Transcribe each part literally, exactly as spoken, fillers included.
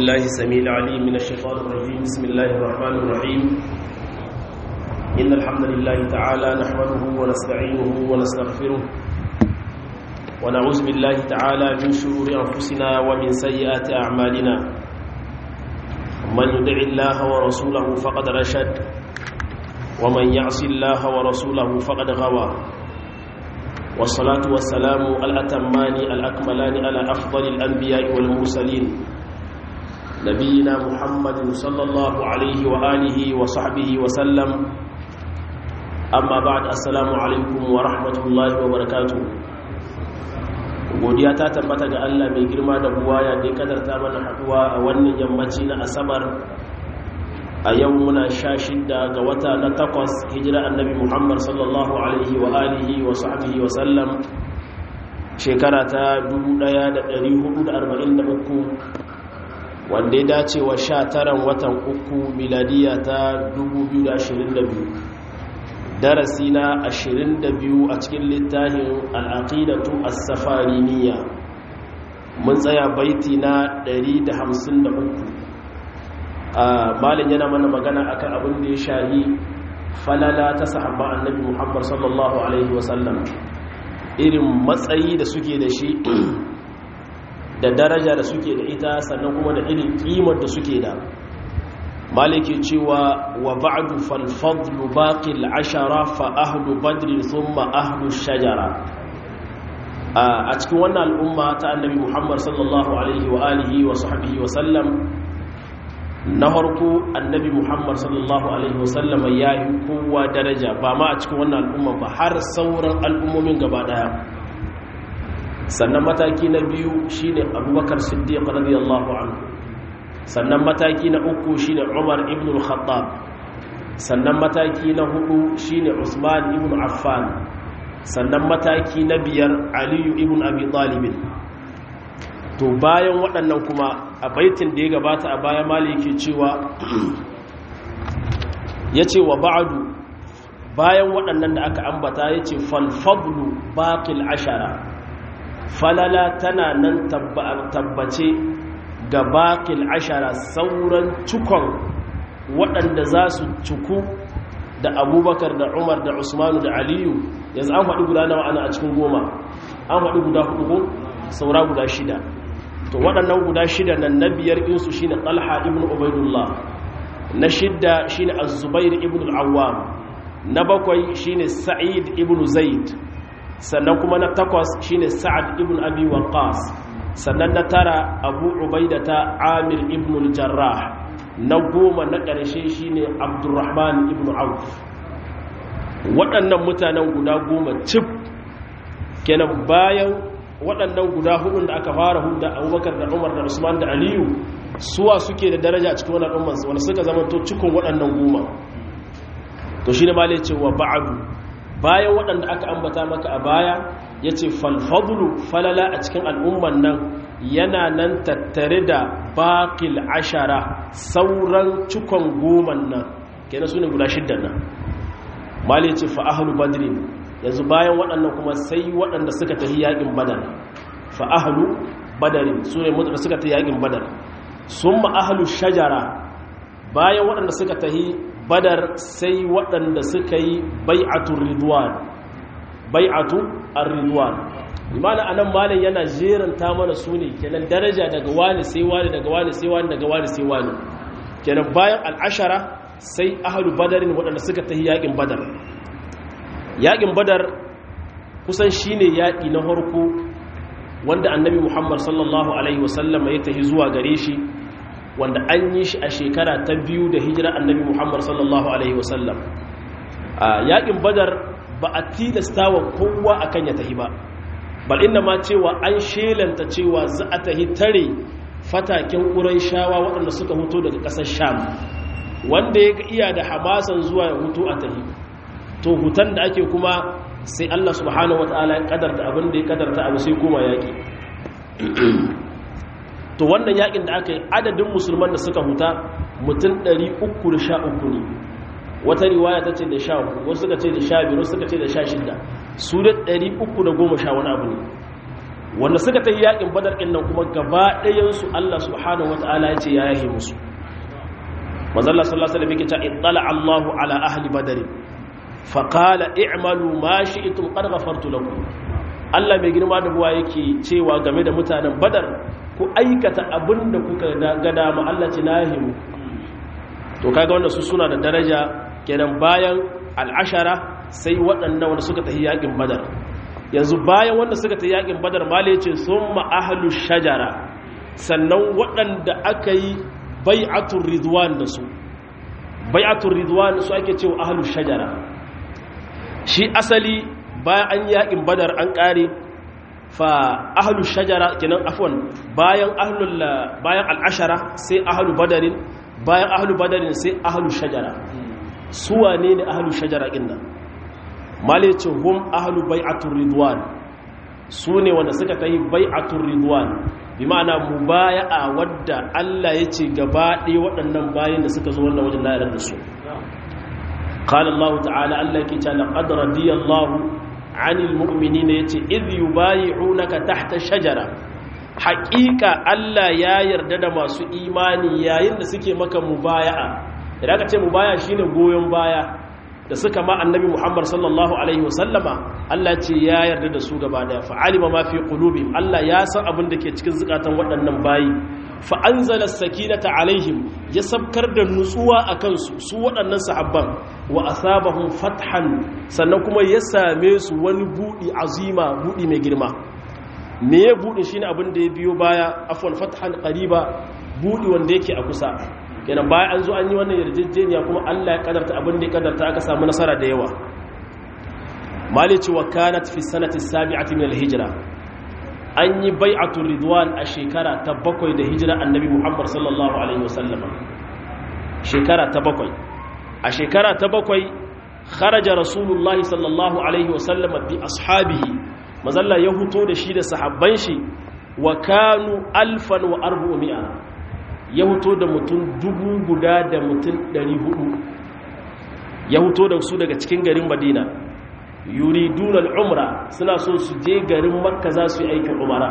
بالله السميع العليم من الشيطان الرجيم. بسم الله الرحمن الرحيم. إن الحمد لله تعالى نحمده ونستعينه ونستغفره ونعوذ بالله تعالى من شرور أنفسنا ومن سيئات أعمالنا. من يدع الله ورسوله فقد رشد ومن يعص الله ورسوله فقد غوى. والصلاة والسلام الأتمان الأكملان على أفضل الأنبياء والمرسلين نبينا محمد صلى الله عليه وآله وصحبه وسلم. أما بعد، السلام عليكم ورحمة الله وبركاته. godiya ta tabbata ga Allah mai girma da buwaya da ya kadarta mana haduwa a wannan yammaci na Asabar. A yau muna sha shidda ga wata na takwas hijira annabi Muhammad sallallahu alaihi wa alihi wa sahbihi wa sallam, shekara ta dubu ɗaya da ɗari hudu da arba'in da uku, wanda ya dace wa sha taran watan uku miladiya ta dubu biyu da ashirin da biyu. Darasi na ashirin da biyu a cikin littafin al'aqidatu as-safariniyya. Mun tsaya baiti na ɗari da hamsin da uku. Malin yana mana magana akan abin da ya shahi falala ta sahabba annabi Muhammad sallallahu alaihi wasallam, irin matsayi da suke da shi da daraja da suke da ita, sannan kuma da irin kimar da suke da. maliki cewa wa ba'du fal fadlu baqil ashara fa ahlu badr thumma ahlu shajara. A cikin wannan al'umma ta annabi Muhammad sallallahu alaihi wa alihi wa sahbihi wa sallam, na harko annabi Muhammad sallallahu alaihi wa sallam ya yi kowa daraja, ba ma a cikin wannan al'umma ba, har sauran al'ummomin gaba daya. Sannan mataki na biyu shine Abubakar Siddiq radiyallahu anhu. Sannan mataki na uku shine Umar ibn al-Khattab. Sannan mataki na hudu shine Usman ibn Affan. Sannan mataki na biyar Ali ibn Abi Talib. To bayan waɗannan kuma a baitin da ya gabata a baya maliki cewa yace wa ba'du, bayan waɗannan da aka ambata yace fal fadlu baqil ashara, falala tana nan tabbace ga baƙil ashara, sauran cikon waɗanda za su ciku da Abubakar da Umar da Usmanu da Aliyu. Yanzu an faɗi guda nawa ana a cikin goma? An faɗi guda hudu ko saura guda shida. To waɗannan guda shida nan, na biyar insu shine Talha ibn Ubaidullah, na shidda shine Az-Zubair ibn al-Awwam, na bakwai shine Sa'id ibn Zaid, sannan kuma na takwas shine Sa'ad ibn Abi Waqqas, sannan na tara Abu Ubaidata Amir ibn al-Jarrah, na goma na ƙarshe shine Abdurrahman ibn Auf. Waɗannan mutanen guda goma cif kenan. Bayan waɗannan guda hudun da aka fara hudu, Abubakar da Umar da Usman da Aliyu, suwa suke da daraja a cikin wannan umman wanda suka zama to cikin waɗannan goma. To shine ma ce wa ba'du, bayan waɗanda aka ambata maka a baya, ya ce falfadulu, falala a cikin al'umman nan yana nan tattare da baƙil ashara, sauran cikon goman nan kenan su ne guda shiddan nan. mali ce fa'ahalu badrin, yanzu bayan waɗannan kuma sai waɗanda suka tafi yaƙin badar. fa'ahalu badarin su ne mutu suka tafi yaƙin badar. sun ma'ahalu shajara, bayan waɗanda suka tafi badar sai waɗanda suka yi bai'atu ridwan, bai'atu ar-ridwan. imana anan malam yana jeranta mana su ne kenan daraja daga wani sai wani, daga wani sai wani, daga wani sai wani. kenan bayan al'ashara sai ahlu badarin, waɗanda suka tafi yaƙin badar. yaƙin badar kusan shine yaƙi na farko wanda annabi Muhammad sallallahu alaihi wasallam ya tafi zuwa gare shi, wanda an yi shi a shekara ta biyu da hijira annabi Muhammad sallallahu alaihi wasallam. a yaƙin badar ba a tilasta wa kowa akan ya tahi ba, bal inna ma cewa an shelanta cewa za a tahi tare fataken Qurayshawa waɗanda suka huto daga ƙasar Sham, wanda ya ga iya da hamasan zuwa ya huto a tahi. To hutan da ake kuma sai Allah subhanahu wataala ya kadarta abin da ya kadarta abu sai kuma yaƙi. To wannan yaƙin da aka yi, adadin musulman da suka huta mutum ɗari uku da sha uku ne. Wata riwaya ta ce da sha uku, wasu suka ce da sha biyu, wasu suka ce da sha shida, su da ɗari uku da goma sha wani abu ne. wanda suka ta yakin badar ɗin nan kuma gaba ɗayansu Allah subhanahu wata'ala ya ce ya yahe musu. manzalla sallallahu alaihi wasallam yake cewa ittala Allahu ala ahli badr fa qala i'malu ma shi'tum qad ghafartu lakum. Allah mai girma da buwa yake cewa game da mutanen badar ku aikata abinda kuka ga dama Allah ce na yahe muku. to kaga wannan su suna da daraja kenan bayan al'ashara sai waɗannan wanda suka tafi yakin badar. yanzu bayan wanda suka tafi yakin badar mali ce summa ahlu shajara sannan waɗanda aka yi bai'atul ridwan da su. bai'atul ridwan su ake cewa ahlu shajara. shi asali bayan an yakin badar an kare fa ahlu shajara kenan afwan bayan ahlul bayan al'ashara sai ahlu badarin bayan ahlu badarin sai ahlu shajara. su wane ne ahlu shajara din nan malice hum ahlu bai'atur ridwan su ne wanda suka kai bai'atur ridwan bi ma'ana mubaya'a wadda Allah ya ce gaba ɗaya waɗannan bayin da suka zo wannan wajen layar da su. qala Allah ta'ala Allah yake cewa laqad radiyallahu 'anil mu'minina yace idh yubayi'unaka tahta shajara. haƙiƙa Allah ya yarda da masu imani yayin da suke maka mubaya'a. idan ka ce mubaya'a shine goyon baya da suka ma annabi Muhammad sallallahu alaihi wasallama Allah ce ya yarda da su gaba daya fa alima ma fi qulubihim Allah ya san abin da ke cikin zukatan waɗannan bayi fa anzala sakinata alaihim ya sabkar da nutsuwa akan su su waɗannan sahabban wa asabahum fathan sannan kuma ya same su wani budi azima budi mai girma. me ya budi shine abin da ya biyo baya afwan fathan qariba budi wanda yake a kusa kenan bayan an zo an yi wannan yarjejeniya kuma Allah ya kadarta abin da ya kadarta aka samu nasara da yawa. malici wa kanat fi sanati sabi'ati min al-hijra an yi bai'atul ridwan a shekara ta bakwai da hijira annabi Muhammad sallallahu alaihi wasallama. shekara ta bakwai a shekara ta bakwai kharaja rasulullah sallallahu alaihi wasallama bi ashabihi mazalla ya huto da shi da sahabban shi wa kanu alfan wa arba'umi'a ya huto da mutum dubu guda da mutum ɗari hudu. ya huto da su daga cikin garin madina yuridun al'umra suna so su je garin makka za su yi aikin umara.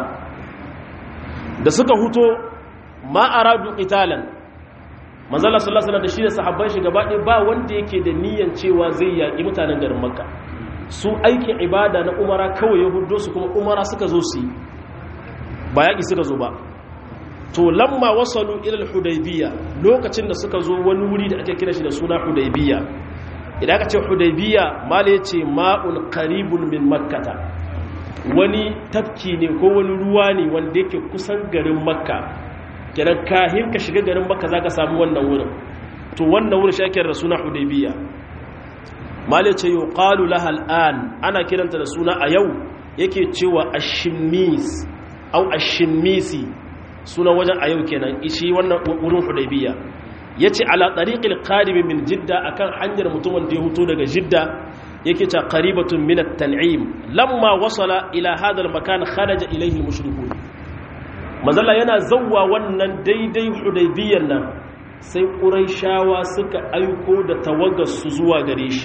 da suka huto ma'aradu italan manzala sallallahu alaihi da shi da sahabban shi gaba ɗaya ba wanda yake da niyyar cewa zai yaƙi mutanen garin makka. su aikin ibada na umara kawai ya hudo su kuma umara suka zo su yi ba yaƙi suka zo ba. to lamma wasalu ilal hudaybiya lokacin da suka zo wani wuri da ake kira shi da suna hudaybiya. idan aka ce hudaybiya mala yace ma'un qaribun min makkata wani tafki ne ko wani ruwa ne wanda yake kusan garin makka kenan kahin ka shiga garin makka zaka samu wannan wurin. to wannan wurin shi ake da suna hudaybiya. mala yace yuqalu laha al'an ana kiranta da suna a yau yake cewa ash-shimmis au ash-shimmisi sunan wajen a yau kenan ishi wannan wurin hudaybiya. yace ala tariqil qadim min jidda akan hanyar mutumin da ya huto daga jidda yake ta qaribatun min at-tan'im lamma wasala ila hadha al-makan kharaja ilayhi al-mushrikun. mazalla yana zawwa wannan daidai hudaybiyan nan sai quraishawa suka aiko da tawagar su zuwa gare shi.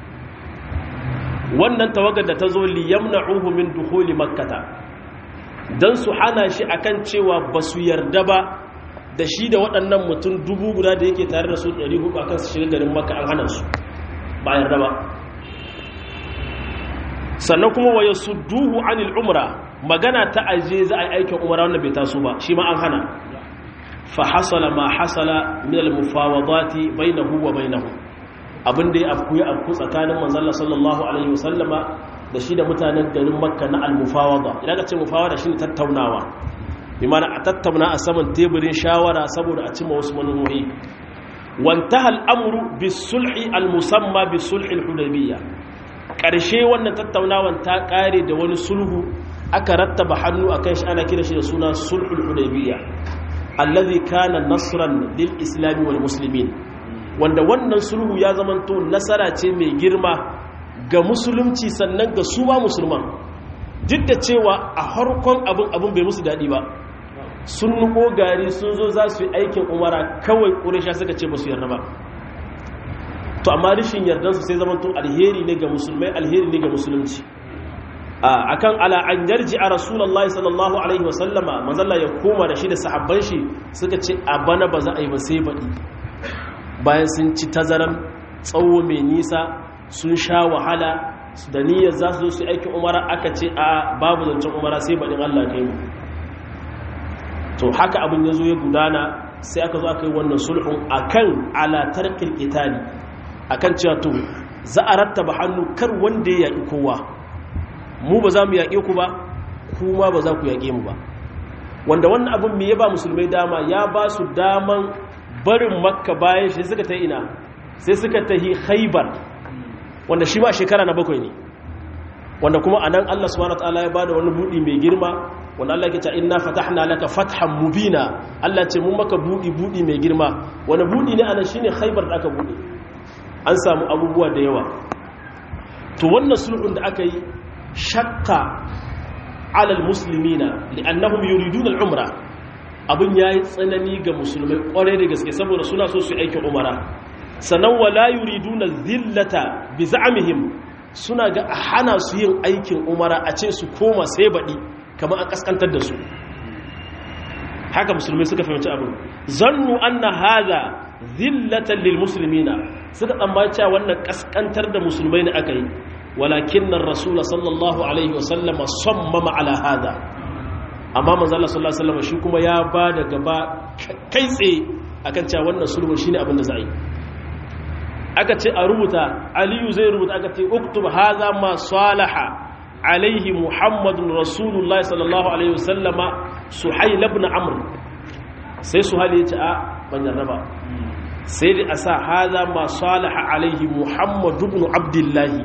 wannan tawagar da ta zo li yamna'uhu min dukhuli makkah don su hana shi akan cewa ba su yarda ba da shi da waɗannan mutum dubu guda da yake tare da su ɗari hudu akan su shiga garin maka an hana su ba yarda ba. sannan kuma wa yasudduhu anil umra magana ta aje za a yi aikin umara wanda bai taso ba shi ma an hana. fa hasala ma hasala min al mufawadati bainahu wa bainahu abinda ya afku ya afku tsakanin manzon sallallahu alaihi wasallama da shi da mutanen garin makka na al-mufawada. idan ka ce mufawada shine tattaunawa bi ma'ana a tattauna a saman teburin shawara saboda a cimma wasu manufofi. wantaha al-amru bis-sulhi al-musamma bis-sulhi al-hudaybiyya karshe wannan tattaunawan ta kare da wani sulhu aka rattaba hannu akan shi ana kira shi da suna sulhul hudaybiyya alladhi kana nasran lil-islam wal muslimin wanda wannan sulhu ya zamanto nasara ce mai girma ga musulunci sannan ga su ba musulman. duk da cewa a harkon abin abin bai musu daɗi ba sun nuko gari sun zo za su yi aikin umara kawai ƙurisha suka ce ba su yarda ba. to amma rishin yardansu sai zamanto alheri ne ga musulmai alheri ne ga musulunci. akan ala an yarji a rasulullahi sallallahu alaihi wasallama manzalla ya koma da shi da sahabban shi suka ce a bana ba za a yi ba sai baɗi bayan sun ci tazaran tsawo mai nisa sun sha wahala da niyyar za su zo su aikin umara aka ce a babu zancen umara sai baɗin Allah kai mu to haka abin ya zo ya gudana sai aka zo aka yi wannan sulhun akan ala tarkil qitali akan cewa to za a rattaba hannu kar wanda ya yaƙi kowa mu ba za mu yaƙe ku ba kuma ba za ku yaƙe mu ba wanda wannan abin me ya ba musulmai dama ya ba su daman barin makka bayan shi suka ta ina sai suka tahi khaybar wanda shi ba shekara na bakwai ne wanda kuma anan Allah subhanahu wataala ya bada wani budi mai girma wanda Allah ya ce inna fatahna laka fathan mubina Allah ce mun maka budi budi mai girma wani budi ne anan shine khaybar da aka bude an samu abubuwa da yawa to wannan sulhun da aka yi shakka ala almuslimina li'annahum yuriduna al-umra abun yayi tsanani ga musulmai kware da gaske saboda suna so su aiki umara sanan wala yuriduna dhillata bi za'mihim suna ga a hana su yin aikin umara a ce su koma sai baɗi kamar an kaskantar da su haka musulmai suka fahimci abin zannu anna hadha dhillatan lil muslimina suka tsammaci cewa wannan kaskantar da musulmai ne aka yi walakinna ar-rasul sallallahu alaihi wasallam sammama ala hadha amma manzo Allah sallallahu alaihi wasallam shi kuma ya bada gaba kai tsaye akan cewa wannan sulhu shine abin da za a yi aka ce a rubuta aliyu zai rubuta aka ce uktub hadha ma salaha alaihi muhammadun rasulullahi sallallahu alaihi wasallama suhail ibn amr sai suhail ya ce a ban yarda sai dai a sa hadha ma salaha alaihi muhammad ibn abdullahi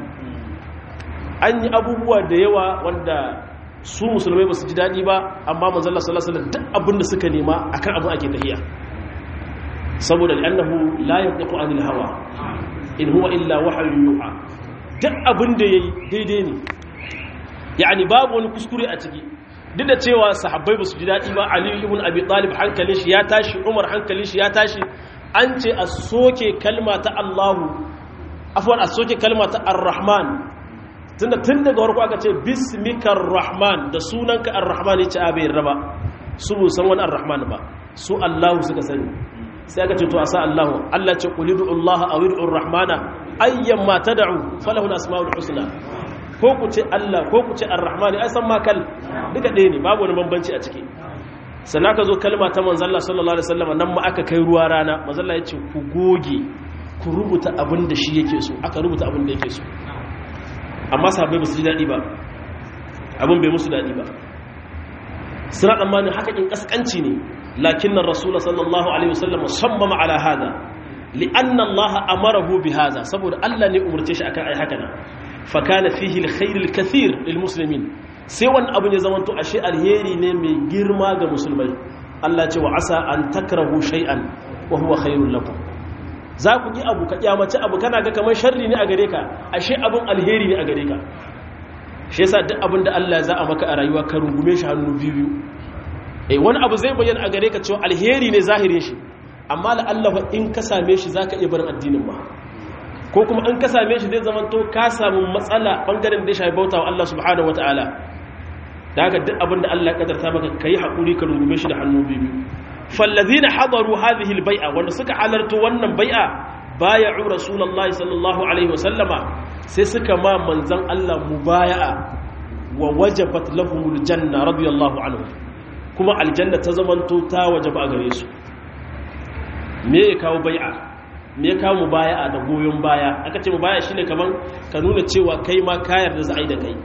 an yi abubuwa da yawa wanda su musulmai ba su ji daɗi ba amma manzo Allah sallallahu alaihi wasallam duk abin da suka nema akan abin ake tahiya saboda annahu la yantiqu anil hawa in huwa illa wahyun yuha duk abin da yayi daidai ne yani babu wani kuskure a ciki duk da cewa sahabbai ba su ji dadi ba Ali ibn Abi Talib hankalin shi ya tashi Umar hankalin shi ya tashi an ce a soke kalma ta Allahu afwan a soke kalma ta Ar-Rahman tunda tun daga farko aka ce bismikar rahman da sunanka Ar-Rahman ya ce a bai raba su bu san wani Ar-Rahman ba su Allahu suka sani sai aka ce to asa Allah Allah ce qulidu Allah aw ud'u ar-rahmana ayyamma tad'u falahu al-asmaul husna ko ku ce Allah ko ku ce ar-rahman ai san ma kal duka ɗaya ne babu wani bambanci a ciki sannan ka zo kalma ta manzon Allah sallallahu alaihi wasallam nan ma aka kai ruwa rana manzon Allah ya ce ku goge ku rubuta abin da shi yake so aka rubuta abin da yake so amma sahabbai ba su ji dadi ba abin bai musu dadi ba suna tsammanin haka kin kaskanci ne lakin ar-rasul sallallahu alaihi wasallam sammama ala hada li'anna Allah amarahu bihadha saboda Allah ne umurce shi akan ai haka na fa kana fihi al-khair al-kathir lil muslimin sai wannan abun ya zamanto ashe alheri ne mai girma ga musulmai Allah ce wa asa an takrahu shay'an wa huwa khairul lakum za ku yi abu ka kyamace abu kana ga kamar sharri ne a gare ka ashe abun alheri ne a gare ka shi yasa duk abin da Allah za a maka a rayuwa ka rungume shi hannu biyu eh wani abu zai bayyana a gare ka cewa alheri ne zahirin shi amma la Allah in ka same shi zaka iya barin addinin ba ko kuma in ka same shi zai zamanto ka samu matsala bangaren da ya shafi bautawa Allah subhanahu wataala da haka duk abin da Allah ya kadarta maka kai hakuri ka rungume shi da hannu biyu fallazina hadaru hadhihi albay'a wanda suka halarta wannan bai'a bay'u rasulullahi sallallahu alaihi wasallama sai suka ma manzan Allah mubaya'a wa wajabat lahumul janna radiyallahu anhu kuma aljanna ta zamanto ta wajaba a gare su me ya kawo bai'a me ya kawo mubaya'a da goyon baya aka ce mubaya'a shine kaman ka nuna cewa kai ma ka yarda za a yi da kai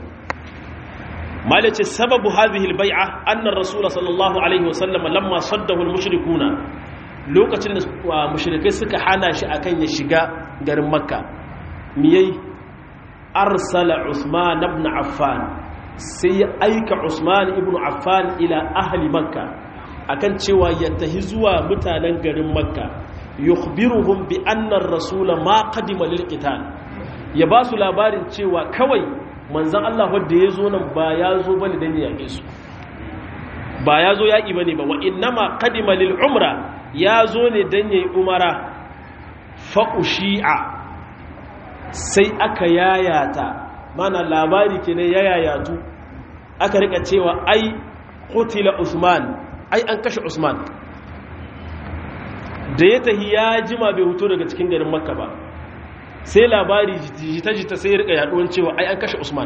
malace sababu hadhihi albay'a anna ar-rasul sallallahu alaihi wasallam lamma saddahu al-mushrikuna lokacin da mushrikai suka hana shi akan ya shiga garin makka miyai arsala Usman ibn Affan sai ya aika Usman ibn Affan ila ahli Makka akan cewa ya tahi zuwa mutanen garin Makka yukhbiruhum bi anna ar-rasul ma qadima lil qital ya ba su labarin cewa kawai manzon Allah wanda yazo nan ba yazo bane dan yake su ba yazo yaki bane ba wa innama qadima lil umra yazo ne dan yayi umara fa ushi'a sai aka yayata mana labari kenan ya yayatu aka rika cewa ai qutila usman ai an kashe usman da ya tahi ya jima bai huto daga cikin garin makka ba sai labari jita-jita sai ya rika yaduwan cewa ai an kashe usman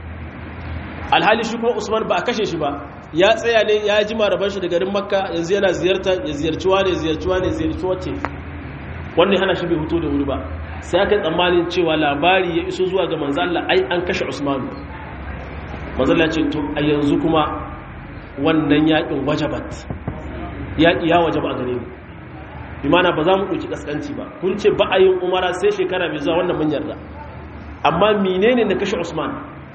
alhali shi kuma usman ba a kashe shi ba ya tsaya ne ya jima rabar shi da garin makka yanzu yana ziyarta ya ziyarci wane ziyarci wane ziyarci wacce wannan hana shi bai huto da wuri ba sai aka tsammanin cewa labari ya iso zuwa ga manzo Allah ai an kashe usman manzo Allah ce to a yanzu kuma wannan yakin wajabat yaki ya wajaba a gare mu imana ba za mu ɗauki ƙasƙanci ba kun ce ba a yin umara sai shekara mai zuwa wannan mun yarda amma menene na kashe usman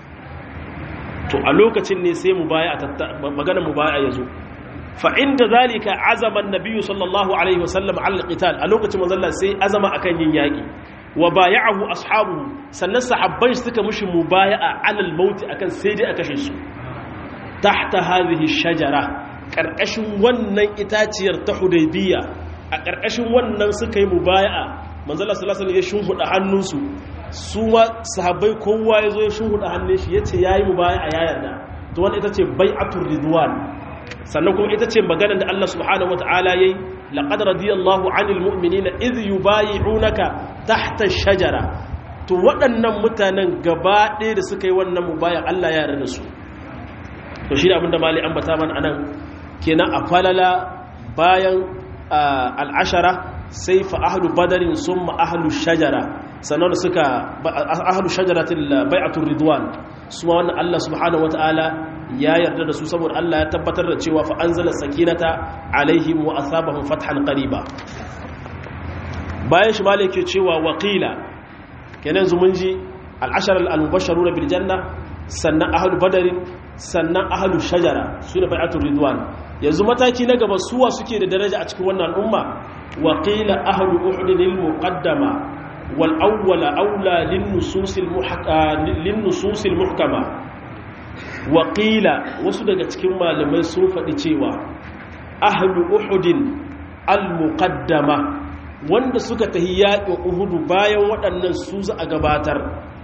to a lokacin ne sai mu baya a magana mu baya ya zo fa inda zalika azama annabiyyu sallallahu alaihi wasallam ala alqital a lokacin manzon sai azama akan yin yaki wa bay'ahu ashabuhu sannan sahabbai suka mushi mubaya'a ala almaut akan sai dai a kashe su tahta hadhihi shajara karkashin wannan itaciyar ta hudaybiyya a ƙarƙashin wannan suka yi mubaya'a manzala sallallahu alaihi wasallam ya shunhuda hannunsu su ma sahabbai kowa ya zo ya shunhuda hannun shi yace yayi mubaya'a ya yarda to wannan ita ce bai'atul ridwan sannan kuma ita ce maganar da Allah subhanahu wataala yayi laqad radiyallahu 'anil mu'minina idh yubayi'unaka tahta ash-shajara to waɗannan mutanen gaba ɗaya da suka yi wannan mubaya'a Allah ya yarda da su to shi ne abinda mali ambata mana anan kenan a falala bayan al'ashara sai fa ahlu badarin sun ma ahlu shajara sannan da suka ahlu shajaratin bai'atul ridwan su ma wannan Allah subhanahu wata'ala ya yarda da su saboda Allah ya tabbatar da cewa fa anzala sakinata alaihim wa asabahum fathan qariba bayan shi malai ke cewa waqila kenan zumunji al'ashara al-mubashsharuna bil janna sannan ahlu badarin sannan ahlu shajara sune bai'atul ridwan yanzu mataki na gaba suwa suke da daraja a cikin wannan al'umma wa qila ahlu uhud lil muqaddama wal awwala awla lin nusus al lin nusus al muhkama wa qila wasu daga cikin malamai sun faɗi cewa ahlu uhud al muqaddama wanda suka tahi yaƙin uhud bayan waɗannan su za a gabatar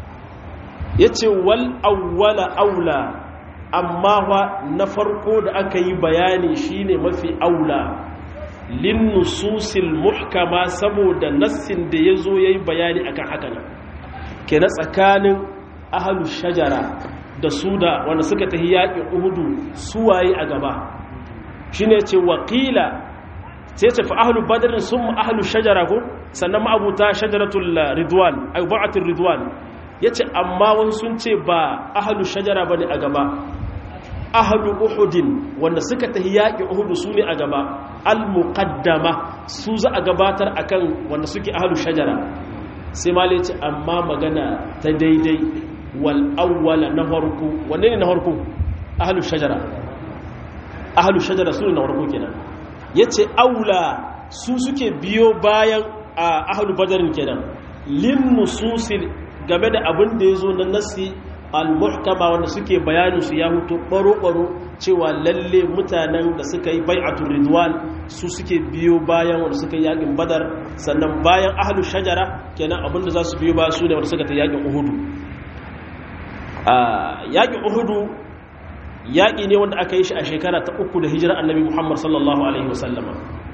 yace wal awwala awla amma wa na farko da aka yi bayani shine mafi aula lin nususil muhkama saboda nassin da yazo yayi bayani akan haka nan kenan tsakanin ahlu shajara da su da wanda suka tahi yaƙin uhudu suwaye a gaba shine ce waqila sai ce fa ahlu badr summa ahlu shajara ko sannan ma'abuta shajaratul ridwan ay ba'atul ridwan yace amma wasu sun ce ba ahlu shajara bane a gaba ahlu uhudin wanda suka tahi yaƙi uhudu su ne a gaba al-muqaddama su za a gabatar akan wanda suke ahlu shajara sai ma ce amma magana ta daidai wal awwala na farko wanne ne na farko ahlu shajara ahlu shajara su ne na farko kenan yace aula su suke biyo bayan ahlu badarin kenan lin nususil game da abin da yazo na nasi al-muhkama wanda suke bayanin su ya hutu baro-baro cewa lalle mutanen da suka yi bai'atul ridwan su suke biyo bayan wanda suka yi yakin badar sannan bayan ahlu shajara kenan abinda za su biyo ba su ne wanda suka ta yakin uhudu yakin uhudu yaki ne wanda aka yi shi a shekara ta uku da hijirar annabi muhammad sallallahu alaihi wasallama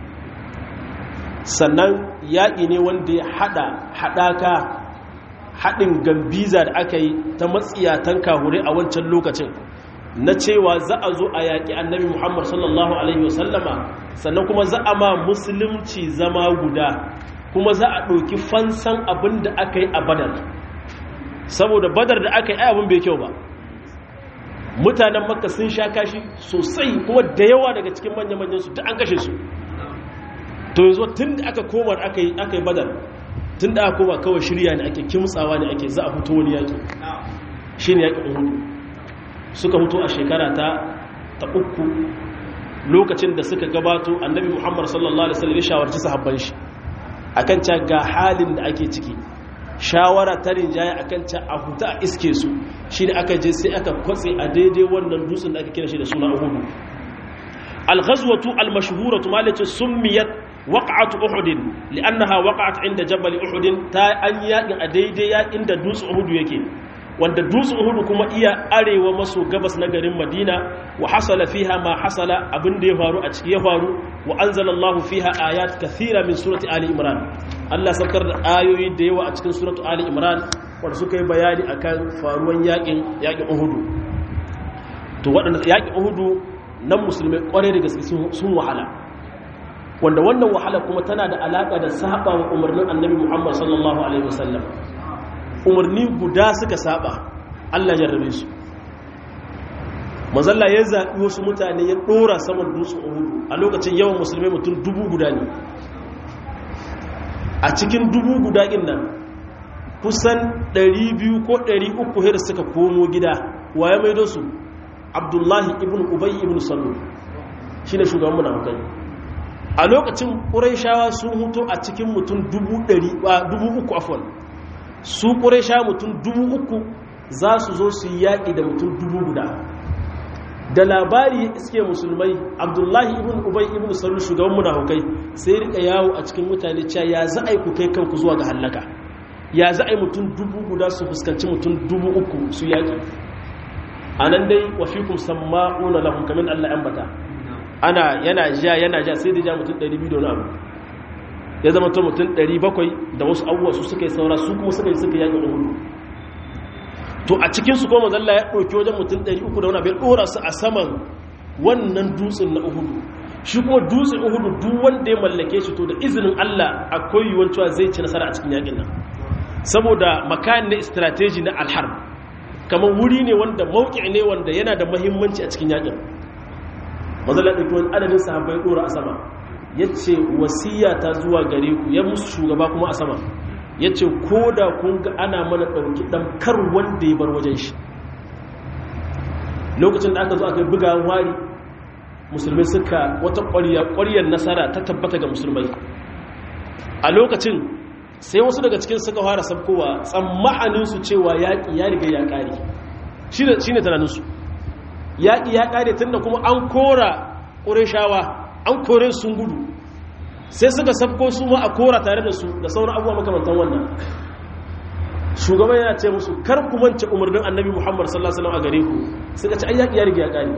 sannan yaki ne wanda ya hada hadaka haɗin gambiza da aka yi ta matsiyatan kahure a wancan lokacin na cewa za a zo a yaƙi annabi muhammad sallallahu alaihi wasallama sannan kuma za a ma musulunci zama guda kuma za a ɗauki fansan abin da aka yi a badar saboda badar da aka yi abin bai kyau ba mutanen makka sun sha kashi sosai kuma da yawa daga cikin manya-manyan su duk an kashe su to yanzu tun da aka koma aka yi badar tun da aka koma kawai shirya ne ake kimtsawa ne ake za a fito wani yaƙi shi ne yaƙin uhudu suka fito a shekara ta ta uku lokacin da suka gabato annabi muhammad sallallahu alaihi wasallam ya shawarci sahabban shi akan ca ga halin da ake ciki shawara ta rinjaye akan ca a huta a iske su shi ne aka je sai aka kwatse a daidai wannan dutsen da aka kira shi da suna uhudu al-ghazwatu al-mashhuratu malati summiyat وقعت أحد لأنها وقعت عند جبل أحد تا أن يأتي أديدي عند دوس أحد يكي wanda dutsen Uhud kuma iya arewa maso gabas na garin Madina wa hasala fiha ma hasala abin da ya faru a ciki ya faru wa anzalallahu fiha ayat kathira min surati ali imran Allah saukar da ayoyi da yawa a cikin suratu ali imran wanda suka yi bayani akan faruwan yakin yakin Uhud to waɗanda yakin Uhud nan musulmai kware da gaske sun wahala wanda wannan wahala kuma tana da alaka da saba wa umarnin annabi Muhammad sallallahu alaihi wasallam umarni guda suka saba Allah ya rabe su mazalla ya zaɓi wasu mutane ya ɗora saman dutsen Uhud a lokacin yawan musulmai mutum dubu guda ne a cikin dubu guda ɗin nan kusan ɗari biyu ko ɗari uku hira suka komo gida waye maido su Abdullahi ibn Ubay ibn Salul shine shugaban munafikai a lokacin Qurayshawa sun huto a cikin mutum dubu ɗari dubu uku afwan su Qurayshawa mutum dubu uku za su zo su yi yaƙi da mutum dubu guda da labari iske musulmai Abdullahi ibn Ubay ibn Salul shugaban munafikai sai rika yawo a cikin mutane cewa ya za a yi ku kai kanku zuwa ga halaka ya za a yi mutum dubu guda su fuskanci mutum dubu uku su yaƙi a nan dai wafikun samma'una lahum kamin Allah yan bata ana yana ja yana ja sai da ja mutum ɗari biyu da wani abu ya zama ta mutum ɗari bakwai da wasu abubuwa su suka yi saura su kuma suka yi suka yaƙi Uhud to a cikinsu kuma mazalla ya ɗauki wajen mutum ɗari uku da wani abu ya ɗora su a saman wannan dutsen na Uhud shi kuma dutsen Uhud duk wanda ya mallake shi to da izinin Allah akwai yiwuwar cewa zai ci nasara a cikin yaƙin nan saboda makan na strategy na alharb kamar wuri ne wanda mauki ne wanda yana da mahimmanci a cikin yakin mazala ɗauki wani adadin sahabbai ɗora a sama ya ce wasiya ta zuwa gare ku ya musu shugaba kuma a sama ya ce ko da kun ga ana mana ɗauki ɗamkar wanda ya bar wajen shi lokacin da aka zo aka yi bugawan wari musulmai suka wata ƙwariyar nasara ta tabbata ga musulmai a lokacin sai wasu daga cikin suka fara sabkowa tsammaninsu cewa yaƙi ya riga ya ƙare shi ne tunaninsu yaƙi ya ƙare tun da kuma an kora ƙureshawa an kore sun gudu sai suka sabko su ma a kora tare da su da sauran abubuwa makamantan wannan shugaban yana ce musu kar ku mance umarnin annabi muhammad sallallahu alaihi wasallam a gare ku suka ce ai yaƙi ya riga ya ƙare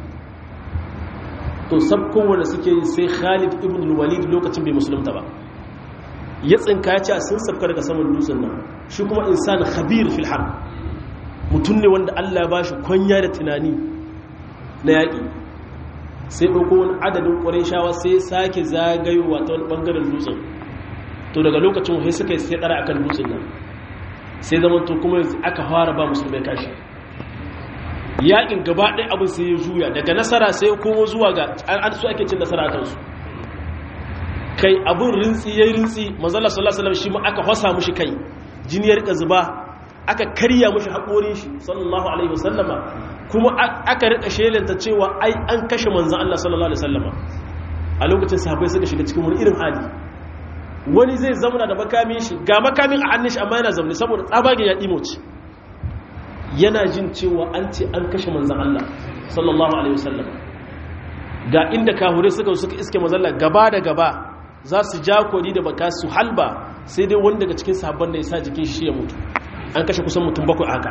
to sabko wanda suke yi sai khalid ibn walid lokacin bai musulunta ba ya tsinka ya ce sun sabka daga saman dutsen nan shi kuma insan khabir fil harb mutum ne wanda Allah ya bashi kwanya da tunani na yaƙi sai ɗauko wani adadin ƙwarishawa sai sake zagayowa ta wani ɓangaren dutsen to daga lokacin wahai suka yi sai ɗara akan dutsen nan sai zaman to kuma aka fara ba musulmai kashi yaƙin gaba ɗaya abin sai ya juya daga nasara sai ya komo zuwa ga an su ake cin nasara a kansu kai abin rintsi ya yi rintsi manzala sallallahu alaihi wasallam shi ma aka hasa mushi kai jini ya rika zuba aka karya mushi haƙorin shi sallallahu alaihi wasallama kuma aka rika shelanta cewa ai an kashe manzan Allah sallallahu alaihi wasallama a lokacin sahabbai suka shiga cikin wani irin hali wani zai zauna da makamin shi ga makamin a hannun shi amma yana zaune saboda tsabagen ya dimoci yana jin cewa an ce an kashe manzan Allah sallallahu alaihi wasallama ga inda kahure suka suka iske manzalla gaba da gaba za su ja kodi da baka su halba sai dai wani daga cikin sahabban da ya sa jikin shi ya mutu an kashe kusan mutum bakwai haka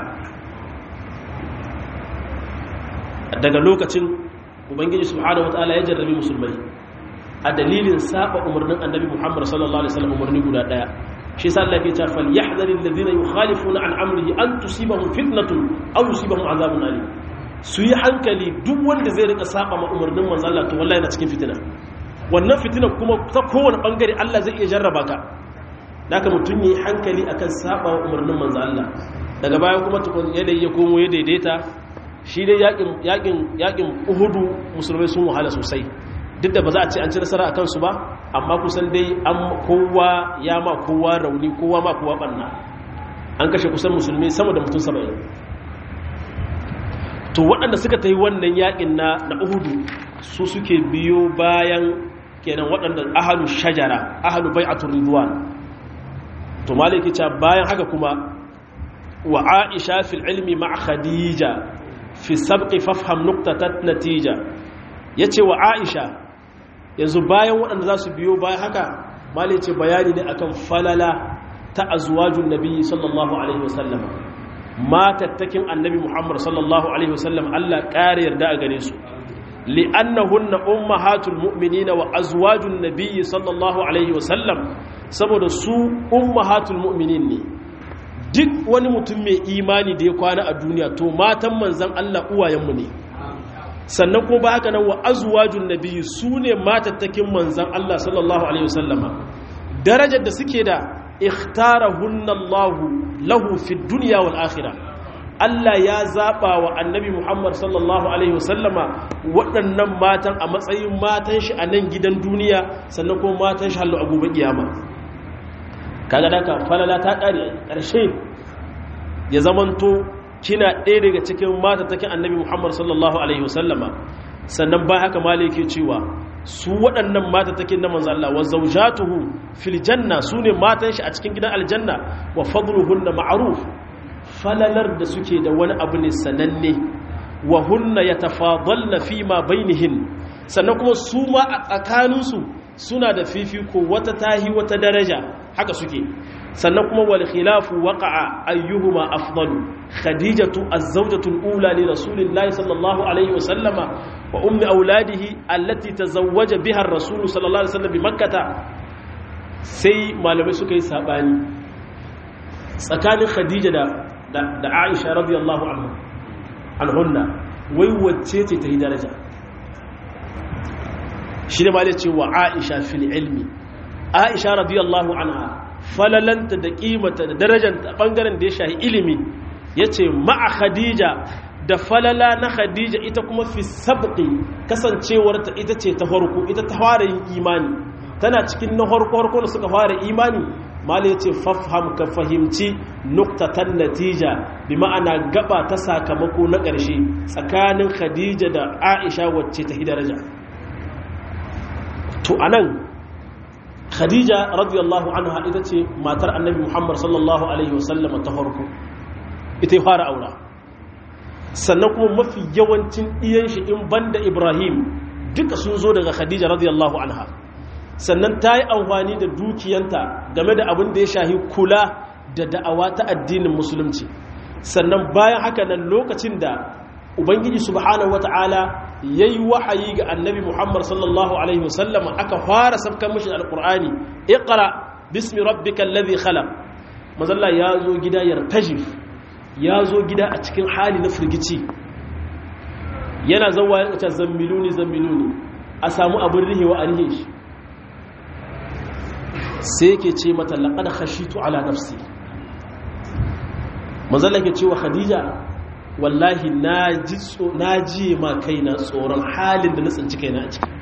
daga lokacin ubangiji subhanahu wataala ya jarrabi musulmai a dalilin saba umarnin annabi Muhammad sallallahu alaihi wasallam umarni guda daya shi yasa Allah ya ce fal yahdharil ladina yukhalifuna an amrihi an tusibahum fitnatun aw yusibahum azabun alim su yi hankali duk wanda zai rika saba ma umarnin manzo Allah to wallahi yana cikin fitina wannan fitina kuma ta kowane bangare Allah zai iya jarraba ka daga mutum yi hankali akan saba wa umarnin manzo Allah daga baya kuma tukun yadda ya komo ya daidaita shi dai yakin yakin yakin Uhud musulmai sun wahala sosai duk da ba za a ce an ci nasara akan su ba amma kusan dai an kowa ya ma kowa rauni kowa ma kowa banna an kashe kusan musulmi sama da mutum saba'in to waɗanda suka ta yi wannan yakin na na Uhud su suke biyo bayan kenan waɗanda ahalu shajara ahalu bai'atul ridwan to maliki ta bayan haka kuma wa Aisha fil ilmi ma'a Khadija fi sabqi fafham nuqtatat natija yace wa Aisha yanzu bayan waɗanda za su biyo bayan haka maliki ce bayani ne akan falala ta azwajun nabi sallallahu alaihi wasallam matattakin annabi Muhammad sallallahu alaihi wasallam Allah ƙara yarda a gare su li'annahunna ummahatul mu'minina wa azwajun nabiyyi sallallahu alaihi wasallam saboda su ummahatul mu'minin ne duk wani mutum mai imani da ya kwana a duniya to matan manzon Allah uwayenmu ne sannan kuma ba haka nan wa azwajun nabiyyi sune matattakin manzon Allah sallallahu alaihi wasallama darajar da suke da ikhtarahunna Allah lahu fi dunya wal akhirah Allah ya zaba wa annabi Muhammad sallallahu alaihi wasallama waɗannan matan a matsayin matan shi a nan gidan duniya sannan kuma matan shi hallu abubuwan kiyama kaga daka falala ta kare karshe ya zamanto kina ɗaya daga cikin matattakin annabi Muhammad sallallahu alaihi wasallama sannan ba haka malai yake cewa su waɗannan matattakin na manzo Allah wa zawjatuhu fil janna sune matan shi a cikin gidan aljanna wa fadluhunna ma'ruf falalar da suke da wani abu ne sananne wa hunna yatafadalna fi ma bainihin sannan kuma su ma a tsakaninsu suna da fifiko wata tahi wata daraja haka suke sannan kuma wal khilafu waqa'a ayyuhuma afdalu khadijatu az-zawjatu al-ula li rasulillahi sallallahu alaihi wa sallama wa ummi auladihi allati tazawwaja biha ar-rasul sallallahu alaihi wasallam bi makkah sai malamai suka yi sabani tsakanin khadija da da aisha radiyallahu anha anhunna wai wacce ce ta yi daraja shi ne malai ce wa aisha fil ilmi aisha radiyallahu anha falalanta da kimata da darajanta bangaren da ya shahi ilimi yace ma'a khadija da falala na khadija ita kuma fi sabqi kasancewarta ita ce ta farko ita ta fara yin imani tana cikin na farko farko da suka fara imani mali yace fafham ka fahimci nuqtatan natija bi ma'ana gaba ta sakamako na ƙarshe tsakanin khadija da aisha wacce ta daraja to anan khadija radiyallahu anha ita ce matar annabi muhammad sallallahu alaihi wasallam ta farko ita fara aura sannan kuma mafi yawancin iyan shi in banda ibrahim duka sun zo daga khadija radiyallahu anha sannan ta yi amfani da dukiyanta game da abin da ya shahi kula da da'awa ta addinin musulunci sannan bayan haka nan lokacin da ubangiji subhanahu wata'ala ya yi wahayi ga annabi muhammad sallallahu alaihi wasallam aka fara sabkan mashi alkur'ani iqra bismi rabbikal ladhi khalaq mazalla ya zo gida yartajif ya zo gida a cikin hali na firgici yana zawa ya ce zammiluni zammiluni a samu abin rihewa a rihe shi sai yake ce mata laqad khashitu ala nafsi mazalla ke cewa khadija wallahi naji naji ma kaina tsoron halin da na tsinci kaina a ciki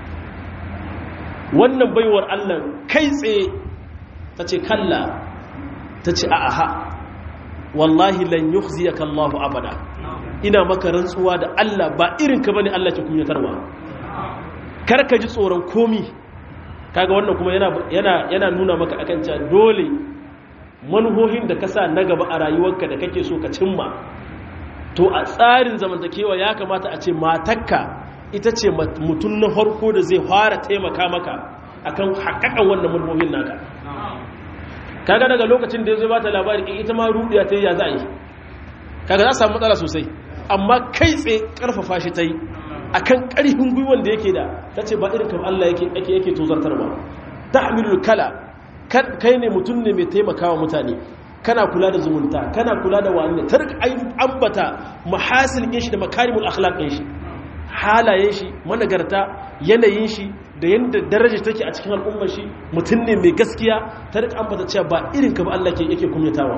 wannan baiwar Allah kai tsaye tace kalla tace a'a wallahi lan yukhziyaka Allah abada ina maka rantsuwa da Allah ba irin ka bane Allah ke kunyatarwa kar ka ji tsoron komi kaga wannan kuma yana yana yana nuna maka akan cewa dole manuhohin da ka sa na gaba a rayuwarka da kake so ka cimma to a tsarin zamantakewa ya kamata a ce matakka ita ce mutum na farko da zai fara taimaka maka akan haƙaƙan wannan manuhohin naka kaga daga lokacin da ya zo ba ta labari ita ma rudiya ta yi ya za a yi kaga za samu matsala sosai amma kai tsaye karfafa shi ta yi a kan ƙarfin gwiwan da yake da ta ce ba irin kam Allah yake yake tozartarwa ta hamilul kala kai ne mutum ne mai taimakawa mutane kana kula da zumunta kana kula da wani ta rika ambata mahasil ɗin shi da makarimul akhlaq ɗin shi halayen shi managarta yanayin shi da yadda daraja take a cikin al'ummar shi mutum ne mai gaskiya ta rika ambata cewa ba irin ka ba Allah yake kumyatawa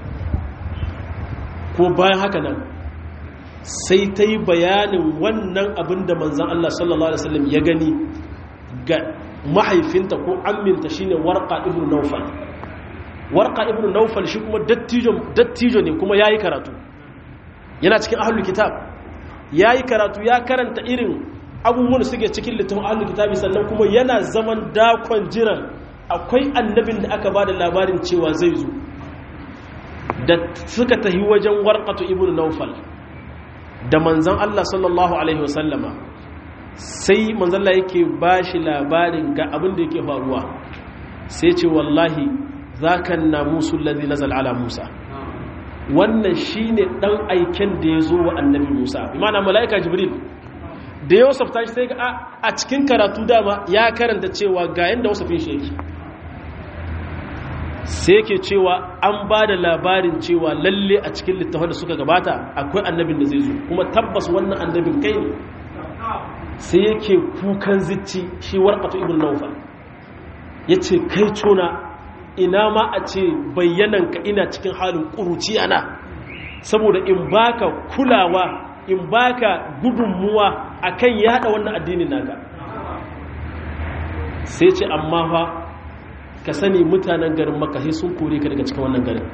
ko bayan haka nan sai ta yi bayanin wannan abin da manzan Allah sallallahu alaihi wasallam ya gani ga mahaifinta ko amminta shine warqa ibn nawfal warqa ibn nawfal shi kuma dattijo dattijo ne kuma yayi karatu yana cikin ahlul kitab yayi karatu ya karanta irin abubuwan da suke cikin littafin ahlul kitabi sannan kuma yana zaman dakon jiran akwai annabin da aka bada labarin cewa zai zo da suka tahi wajen warqatu ibn nawfal da manzan Allah sallallahu alaihi wasallama sai manzan Allah yake bashi labarin ga abin da yake faruwa sai ce wallahi zakan namusul ladhi nazal ala Musa wannan shine dan aiken da ya zo wa annabi Musa imana malaika Jibril da ya wasafta shi sai ga a cikin karatu dama ya karanta cewa ga yanda wasafin shi yake sai yake cewa an ba da labarin cewa lalle a cikin littafin da suka gabata akwai annabin da zai zo kuma tabbas wannan annabin kai ne sai yake kukan zicci shi Warqatu ibn Nawfal yace kai tona ina ma a ce bayyananka ina cikin halin ƙuruciya na saboda in baka kulawa in baka gudunmuwa akan yada wannan addinin naka sai ce amma fa ka sani mutanen garin Makka sai sun kore ka daga cikin wannan garin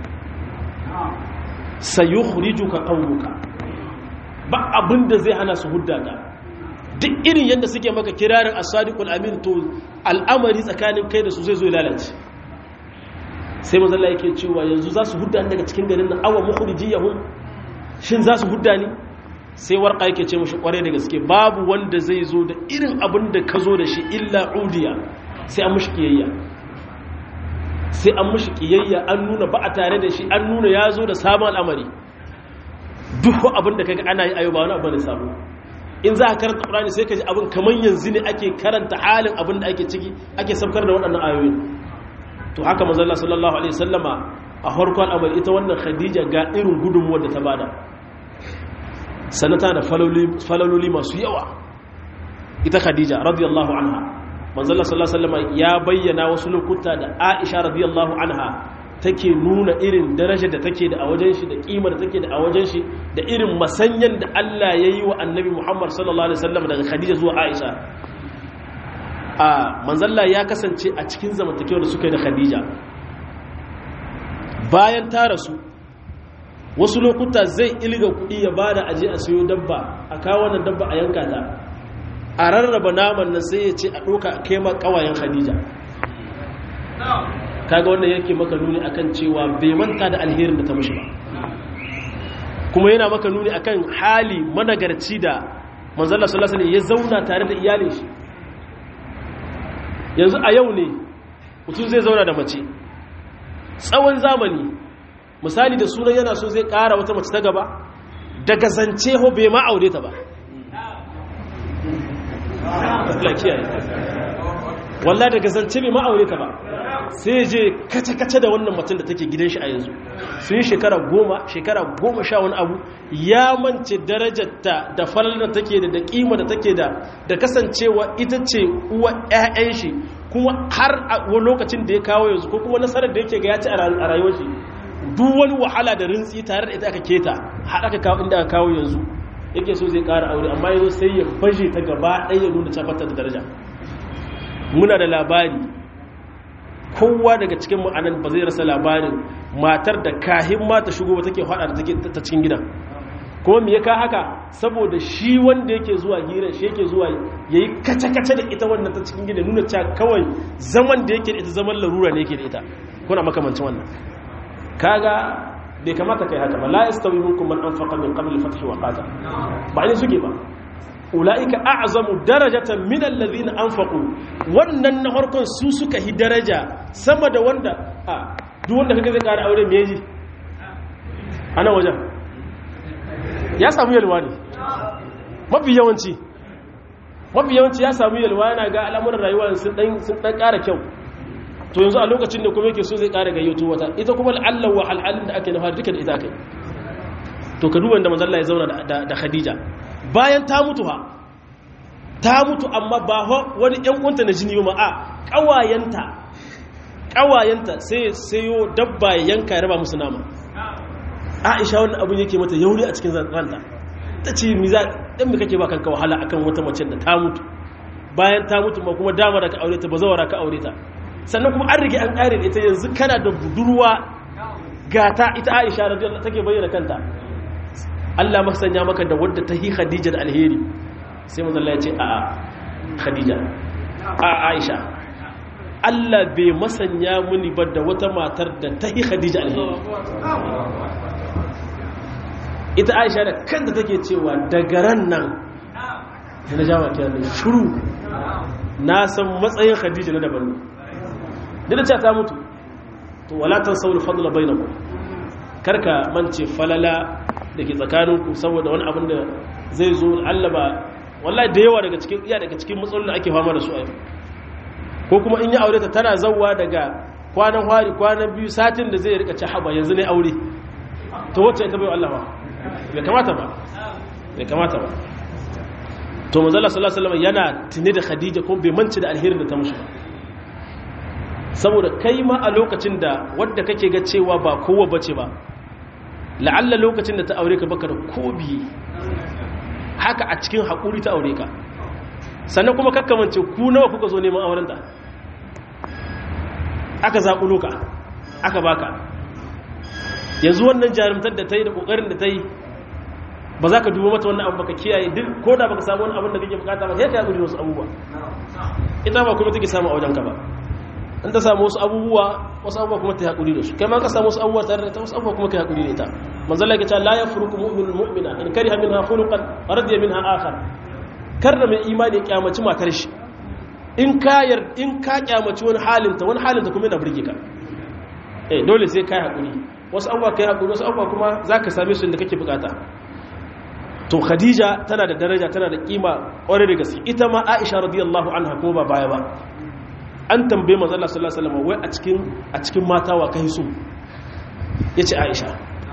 sayukhrijuka qaumuka ba abinda zai hana su hudda ka duk irin yanda suke maka kirarin as-sadiqul amin to al'amari tsakanin kai da su zai zo lalace sai manzalla yake cewa yanzu za su hudda daga cikin garin nan awa mukhrijiyahum shin za su hudda ni sai Warqa yake ce mushi kware da gaske babu wanda zai zo da irin abin da ka zo da shi illa udiya sai an mushi kiyayya sai an mushi kiyayya an nuna ba a tare da shi an nuna ya zo da sabon al'amari duk abin da kaga ana yi ayo ba wani abu ne sabo in za ka karanta Qur'ani sai ka ji abin kaman yanzu ne ake karanta halin abin da ake ciki ake sabkar da waɗannan ayoyi to haka manzo Allah sallallahu alaihi wasallama a farkon al'amari ita wannan Khadija ga irin gudunmuwar da ta bada sanata da falaloli masu yawa ita Khadija radiyallahu anha manzo Allah sallallahu alaihi wasallama ya bayyana wasu lokuta da Aisha radiyallahu anha take nuna irin darajar da take da a wajen shi da kimar da take da a wajen shi da irin masanyan da Allah ya yi wa annabi Muhammad sallallahu alaihi wasallam daga Khadija zuwa Aisha a manzalla ya kasance a cikin zamantakewar da suka yi da Khadija bayan ta rasu wasu lokuta zai ilga kuɗi ya bada aje a sayo dabba a kawo wannan dabba a yanka ta a rarraba naman nan sai ya ce a ɗoka a kai ma ƙawayen Khadija kaga wannan yake maka nuni akan cewa bai manta da alherin da ta mishi ba kuma yana maka nuni akan hali managarci da manzo Allah sallallahu alaihi wasallam ya zauna tare da iyalin shi yanzu a yau ne mutum zai zauna da mace tsawon zamani misali da sunan yana so zai ƙara wata mace ta gaba daga zance ho bai ma aure ta ba wallah daga zance bai ma aure ta ba sai je kace-kace da wannan mutum da take gidan shi a yanzu sun yi shekara goma shekara goma sha wani abu ya mance darajarta da falar da take da da kima da take da da kasancewa ita ce uwa ƴaƴan shi kuma har a lokacin da ya kawo yanzu ko kuma nasarar da yake ga ya ci a rayuwar shi duk wani wahala da rintsi tare da ita aka keta har aka kawo inda aka kawo yanzu yake so zai ƙara aure amma yanzu sai ya baje ta gaba ɗaya ya nuna tabbata da daraja muna da labari kowa daga cikin ma'anan ba zai rasa labarin matar da kahin ma ta shigo ba take hada ta cikin gidan kuma me ya ka haka saboda shi wanda yake zuwa hirar shi yake zuwa yayi kace-kace da ita wannan ta cikin gidan nuna cewa kawai zaman da yake da ita zaman larura ne yake da ita kuna makamancin wannan kaga bai kamata kai haka ba la yastawi minkum man anfaqa min qabl al-fath wa qatal ba ne suke ba ulaika a'zamu darajatan min alladhina anfaqu wannan na harkon su suka hi daraja sama da wanda a duk wanda kaga zai ƙara aure me yaji ana wajen ya samu yalwa ne mafi yawanci mafi yawanci ya samu yalwa yana ga al'amuran rayuwa sun dan sun dan ƙara kyau to yanzu a lokacin da kuma yake so zai ƙara gayyato wata ita kuma al'allahu wa hal'alin da ake nufa duka da ita kai to ka duba wanda manzo Allah ya zauna da da Khadija bayan ta mutu ha ta mutu amma ba wani ƴan uwanta na jini ba a ƙawayenta ƙawayenta sai sayo dabba ya yanka ya raba musu nama Aisha wannan abun yake mata yauri a cikin ranta ta ce mi za dan me kake ba kanka wahala akan wata mace da ta mutu bayan ta mutu ma kuma dama da ka aure ta bazawara ka aure ta sannan kuma an rige an ƙare da ita yanzu kana da budurwa gata ita Aisha radiyallahu take bayyana kanta Allah maka sanya maka da wadda ta hi Khadija da alheri sai manzo Allah ya ce a'a Khadija a Aisha Allah bai masanya muni ba da wata matar da ta hi Khadija alheri ita Aisha da kanta take cewa daga ran nan na jawa kiyan shiru na san matsayin Khadija na daban ne da ta ta mutu to wala tansawul fadla bainakum karka mance falala da ke tsakaninku saboda wani abin da zai zo allaba wallahi da yawa daga cikin iya daga cikin matsalolin da ake fama da su a yau ko kuma in ya aure ta tana zawwa daga kwanan hari kwanan biyu satin da zai rika ci haba yanzu ne aure to wacce ita bai Allah ba bai kamata ba bai kamata ba to manzo Allah sallallahu alaihi wasallam yana tuni da Khadija kuma bai manci da alherin da ta mushi ba saboda kai ma a lokacin da wadda kake ga cewa ba kowa bace ba la'alla lokacin da ta aure ka baka da kobi haka a cikin haƙuri ta aure ka sannan kuma kakkamance ku nawa kuka zo neman aurenta aka zaƙulo ka aka baka yanzu wannan jarumtar da ta yi da ƙoƙarin da ta yi ba za ka duba mata wannan abu baka kiyaye duk ko da baka samu wani abin da kake bukata ba sai ka yaƙuri wasu abubuwa ita ba kuma take samu a wajenka ba in ta samu wasu abubuwa wasu abubuwa kuma ta haƙuri da su kai ma ka samu wasu abubuwa tare da ta wasu abubuwa kuma ka haƙuri da ita manzo Allah ya ce la yafruqu mu'minun mu'mina in kariha minha khuluqan radiya minha akhar karra mai imani ya kyamaci matar shi in ka yar in ka kyamaci wani halin ta wani halin ta kuma yana burge ka eh dole sai kai haƙuri wasu abubuwa kai haƙuri wasu abubuwa kuma zaka same su inda kake bukata to Khadija tana da daraja tana da kima ƙwarai da gaske ita ma Aisha radiyallahu anha ko ba baya ba an tambaye manzo Allah sallallahu alaihi wasallam wai a cikin a cikin mata wa kai so yace Aisha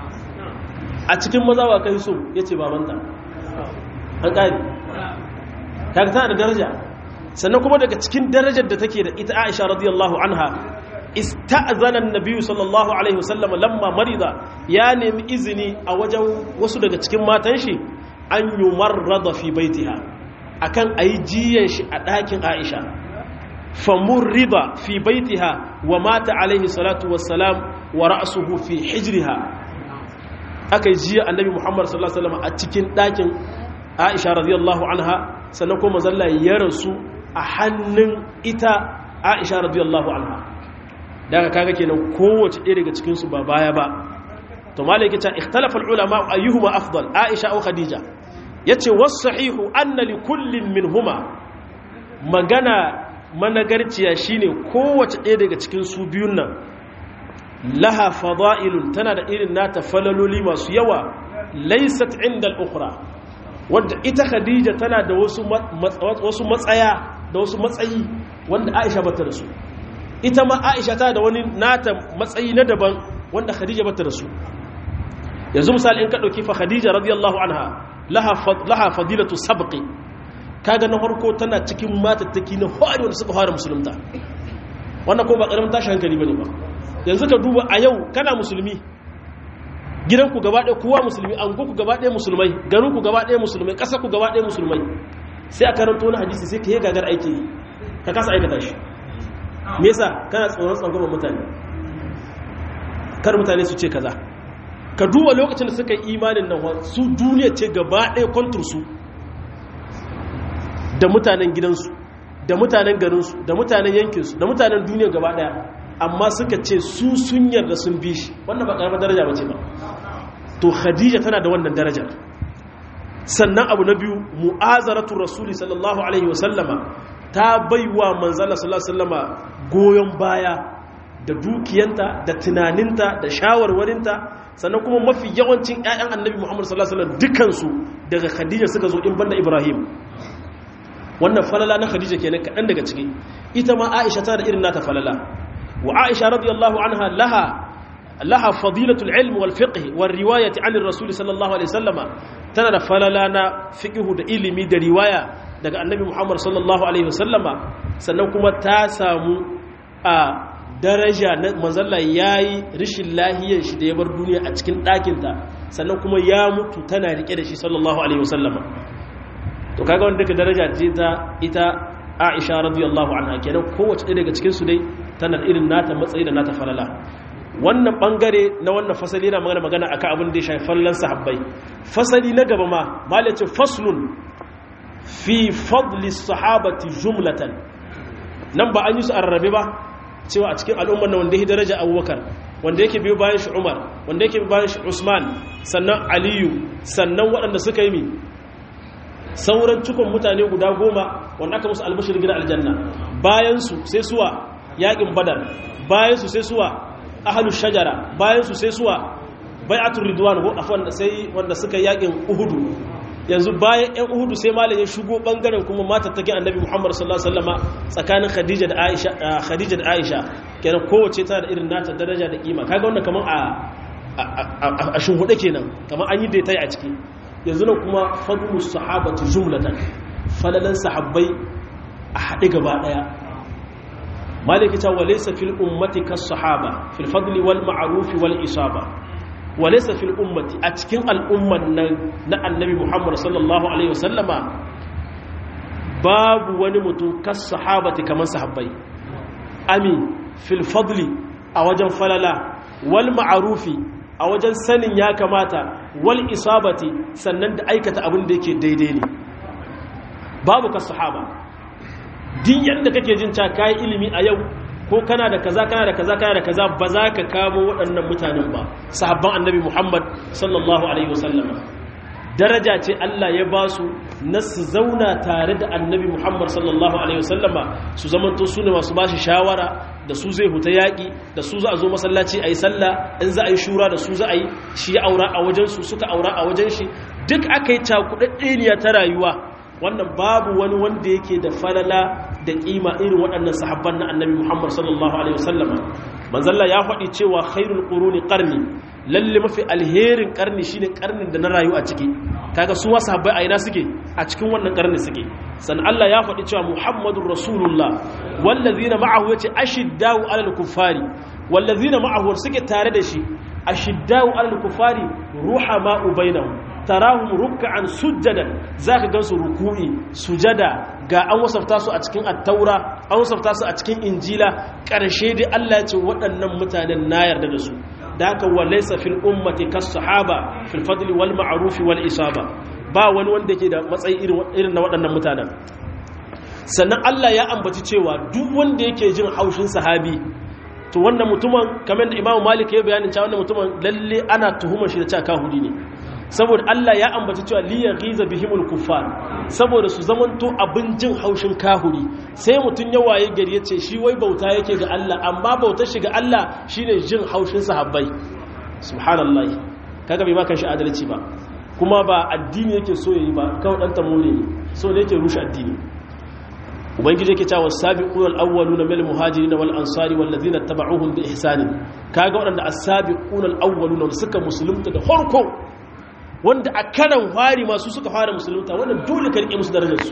a cikin maza wa kai so yace babanta an kai kaga tana da daraja sannan kuma daga cikin darajar da take da ita Aisha radiyallahu anha ista'zana an-nabiy sallallahu alaihi wasallam lamma marida ya nemi izini a wajen wasu daga cikin matan shi an yumarrada fi baitiha akan ayi jiyan shi a ɗakin Aisha famurrida fi baitiha wa mata alaihi salatu wassalam wa ra'suhu fi hijriha akai jiya annabi Muhammad sallallahu alaihi wasallam a cikin ɗakin Aisha radiyallahu anha sannan kuma zalla ya rasu a hannun ita Aisha radiyallahu anha daga kaga kenan kowace ɗaya daga cikin su ba baya ba to malai yace ikhtalafa ulama ayyuhuma afdal Aisha aw Khadija yace was sahihu anna li kullin minhuma magana managarciya shine kowace ɗaya daga cikin su biyun nan laha fada'ilun tana da irin nata falaloli masu yawa laysat inda al-ukhra wanda ita Khadija tana da wasu wasu matsaya da wasu matsayi wanda Aisha bata da su ita ma Aisha tana da wani nata matsayi na daban wanda Khadija bata da su yanzu misali in ka dauki fa Khadija radiyallahu anha laha laha fadilatu sabqi kaga na farko tana cikin matattaki na fari wanda suka fara musulunta wannan ko ba karamin tashi hankali bane ba yanzu ka duba a yau kana musulmi gidanku gaba ɗaya kowa musulmi angonku gaba ɗaya musulmai garinku gaba ɗaya musulmai ƙasarku gaba ɗaya musulmai sai a karanta wani hadisi sai ka yi gagar aiki ka kasa aikata shi me yasa kana tsoron tsangwamar mutane kar mutane su ce kaza ka duba lokacin da suka yi imanin nan su duniya ce gaba ɗaya kwantur su da mutanen gidansu da mutanen garinsu da mutanen yankinsu da mutanen duniya gaba ɗaya amma suka ce su sun yarda sun bi shi wannan ba ƙaramar daraja ba ce ba to Khadija tana da wannan darajar sannan abu na biyu mu'azaratu rasuli sallallahu alaihi wasallama ta baiwa manzala sallallahu alaihi wasallama goyon baya da dukiyanta da tunaninta da shawarwarinta sannan kuma mafi yawancin ƴaƴan annabi Muhammad sallallahu alaihi wasallam dukansu daga Khadija suka zo in banda Ibrahim wannan falala na Khadija kenan kadan daga ciki ita ma Aisha tana da irin nata falala wa Aisha radiyallahu anha laha laha fadilatul ilm wal fiqh wal riwayati an ar-rasul sallallahu alaihi wasallama tana da falala na fiqh da ilimi da riwaya daga annabi Muhammad sallallahu alaihi wasallama sannan kuma ta samu a daraja na manzalla yayi rishin lahiyar shi da ya bar duniya a cikin ɗakin ta sannan kuma ya mutu tana rike da shi sallallahu alaihi wasallama to kaga wanda daga daraja ce ta ita Aisha radiyallahu anha kenan kowace ɗaya daga cikin su dai tana irin nata matsayi da nata falala wannan bangare na wannan fasali na magana magana akan abin da ya shafi fallan sahabbai fasali na gaba ma malace faslun fi fadli sahabati jumlatan nan ba an yi su arrabe ba cewa a cikin al'ummar na wanda yake daraja Abubakar wanda yake biyo bayan shi Umar wanda yake biyo bayan shi Usman sannan Aliyu sannan waɗanda suka yi mi sauran cikon mutane guda goma wanda aka musu albashir gina aljanna bayan su sai suwa yakin Badar bayan su sai suwa ahlus shajara bayan su sai suwa bai'atul ridwan ko afwan sai wanda suka yakin uhudu yanzu bayan ɗan uhudu sai malam ya shigo bangaren kuma matattakin annabi Muhammad sallallahu alaihi wasallama tsakanin Khadija da Aisha Khadija da Aisha kenan kowace tana da irin nata daraja da kima kaga wannan kaman a a shuhude kenan kaman an yi daitai a ciki yanzu nan kuma fadlus sahabati jumlatan falalan sahabbai a haɗe gaba ɗaya maliki ta walaysa fil ummati kas sahaba fil fadli wal ma'ruf wal isaba walaysa fil ummati a cikin al'umman nan na annabi Muhammad sallallahu alaihi wasallama babu wani mutum kas sahabati kaman sahabbai amin fil fadli a wajen falala wal ma'rufi a wajen sanin ya kamata wal isabati sannan da aikata abin da yake daidai ne babu kas sahaba din yanda kake jin ta kai ilimi a yau ko kana da kaza kana da kaza kana da kaza ba za ka kamo waɗannan mutanen ba sahabban annabi Muhammad sallallahu alaihi wasallama daraja ce Allah ya ba su na su zauna tare da annabi Muhammad sallallahu alaihi wasallama su zamanto su ne masu bashi shawara da su zai huta yaƙi da su za a zo masallaci a yi sallah in za a yi shura da su za a yi shi ya aura a wajensu suka aura a wajen shi duk aka yi cakuɗaɗɗeniya ta rayuwa wannan babu wani wanda yake da falala da kima irin waɗannan sahabban na annabi Muhammad sallallahu alaihi wasallama manzalla ya faɗi cewa khairul quruni qarni lalle mafi alherin qarni shine qarnin da na rayu a ciki kaga su wasu sahabbai a ina suke a cikin wannan qarni suke san Allah ya faɗi cewa Muhammadur rasulullah wallazina ma'ahu yace ashiddau alal kuffari wallazina ma'ahu suke tare da shi ashiddau alal kuffari ruhama'u bainahum tarahum ruk'an sujjadan zaka gansu ruku'i sujada ga an wasafta su a cikin at-taura an wasafta su a cikin injila karshe dai Allah ya ce waɗannan mutanen na yarda da su da haka walaysa fil ummati kas sahaba fil fadli wal ma'ruf wal isaba ba wani wanda yake da matsayi irin irin na waɗannan mutanen sannan Allah ya ambaci cewa duk wanda yake jin haushin sahabi to wannan mutumin kamar da Imam Malik ya bayanin cewa wannan mutumin lalle ana tuhumar shi da cewa kahudi ne saboda Allah ya ambaci cewa liya ghiza bihimul kuffar saboda su zamanto abin jin haushin kahuri sai mutun ya waye gari yace shi wai bauta yake ga Allah amma bautar shi ga Allah shine jin haushin sahabbai subhanallahi kaga bai maka shi adalci ba kuma ba addini yake so yayi ba kawai dan tamure ne so ne yake rushe addini ubangiji yake cewa sabiqul awwaluna minal muhajirin wal ansari wal ladina tabauhum bi ihsan kaga wadanda as-sabiqul awwaluna suka musulunta da farko wanda a karan fari masu suka fara musulunta wannan dole ka rike musu darajarsu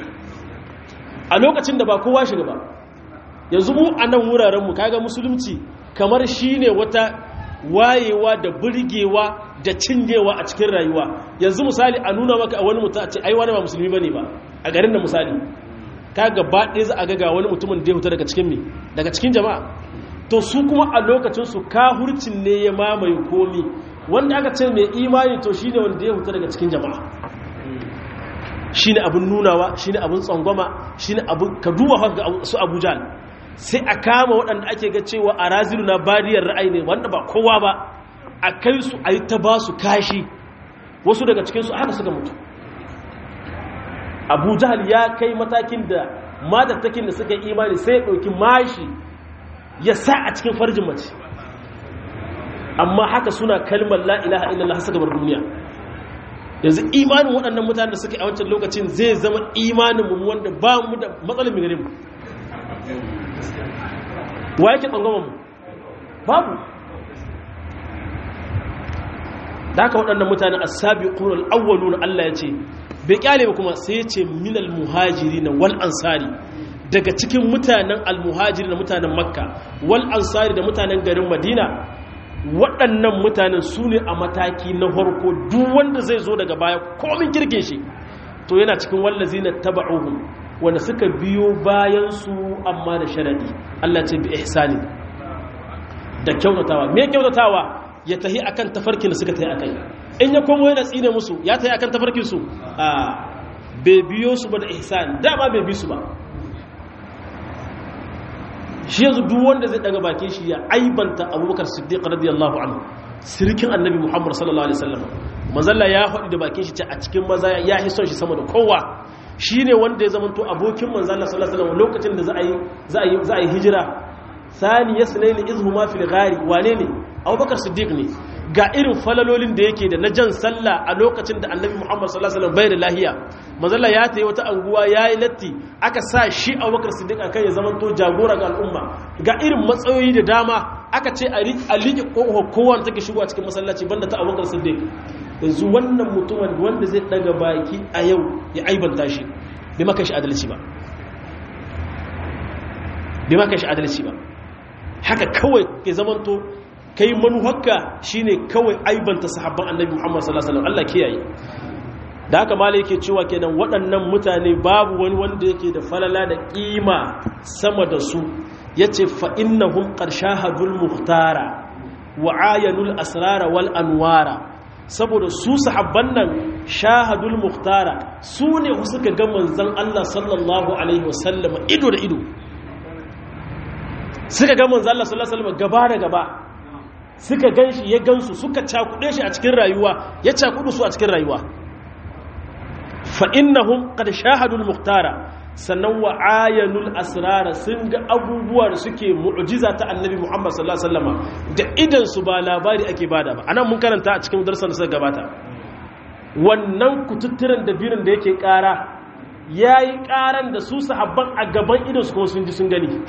a lokacin da ba kowa shiga ba yanzu mu a nan wurarenmu kaga musulunci kamar shine wata wayewa da burgewa da cinyewa a cikin rayuwa yanzu misali a nuna maka a wani mutum a ce ai wani ba musulmi bane ba a garin da misali kaga ba ɗaya za a ga ga wani mutumin da ya huta daga cikin me daga cikin jama'a to su kuma a lokacin su kahurcin ne ya mamaye komi wanda aka ce mai imani to shine wanda ya huta daga cikin jama'a shine abun nunawa shine abun tsangwama shine abun kaduwa ga su Abu Jahl sai a kama waɗanda ake ga cewa a razilu na bariyar ra'ayi ne wanda ba kowa ba a kai su a yi ta ba su kashi wasu daga cikinsu haka suka mutu Abu Jahl ya kai matakin da matattakin da suka imani sai ya ɗauki mashi ya sa a cikin farjin mace amma haka suna kalmar la ilaha illallah suka bar duniya yanzu imanin waɗannan mutanen da suka yi a wancan lokacin zai zama imanin mu wanda ba mu da matsalin mu gare mu wa yake tsangwama mu babu da haka waɗannan mutanen as-sabiqun al-awwalun Allah ya ce bai kyale ba kuma sai ya ce minal muhajirin wal ansari daga cikin mutanen al-muhajirin mutanen makka wal ansari da mutanen garin madina waɗannan mutanen su ne a mataki na farko duk wanda zai zo daga baya komin kirkin shi to yana cikin wallazi na taba'uhum wanda suka biyo bayan su amma da sharadi Allah ce bi ihsani da kyautatawa me kyautatawa ya tahi akan tafarkin da suka tahi akai in ya komo yana tsine musu ya tahi akan tafarkin su a bai biyo su ba da ihsani dama bai bi su ba shi yanzu duk wanda zai daga bakin shi ya aibanta abubakar siddiq radiyallahu anhu sirkin annabi muhammad sallallahu alaihi wasallam manzalla ya faɗi da bakin shi ce a cikin maza ya hi son shi sama da kowa shine wanda ya zamanto abokin manzalla sallallahu alaihi wasallam lokacin da za a yi za a yi za a yi hijira thani yasnaini izhuma fil ghari wane ne abubakar siddiq ne ga irin falalolin da yake da na jan sallah a lokacin da annabi Muhammad sallallahu alaihi wasallam bai da lahiya manzalla ya tayi wata anguwa yayi latti aka sa shi Abubakar Siddiq akan ya zama to jagora ga al'umma ga irin matsayoyi da dama aka ce a liƙe kowa take shigo a cikin masallaci banda ta Abubakar Siddiq yanzu wannan mutumin wanda zai daga baki a yau ya aibanta shi bai maka shi adalci ba bai maka shi adalci ba haka kawai ke zamanto kai manuhakka shine kawai aibanta sahabban annabi Muhammad sallallahu alaihi wasallam Allah kiyaye da haka malai yake cewa kenan waɗannan mutane babu wani wanda yake da falala da kima sama da su yace fa innahum qarshahadul muhtara wa ayanul asrara wal anwara saboda su sahabban nan shahadul muhtara su ne suka ga manzon Allah sallallahu alaihi wasallam ido da ido suka ga manzon Allah sallallahu alaihi wasallam gaba da gaba suka ganshi ya gansu suka cakude shi a cikin rayuwa ya cakudu su a cikin rayuwa fa innahum qad shahadul muhtara sannan wa ayanul asrara sun ga abubuwa da suke mu'jiza ta annabi Muhammad sallallahu alaihi wasallam da idan su ba labari ake bada ba anan mun karanta a cikin darsan da suka gabata wannan kututturan da birin da yake kara yayi karan da su sahabban a gaban idan su kuma sun ji sun gani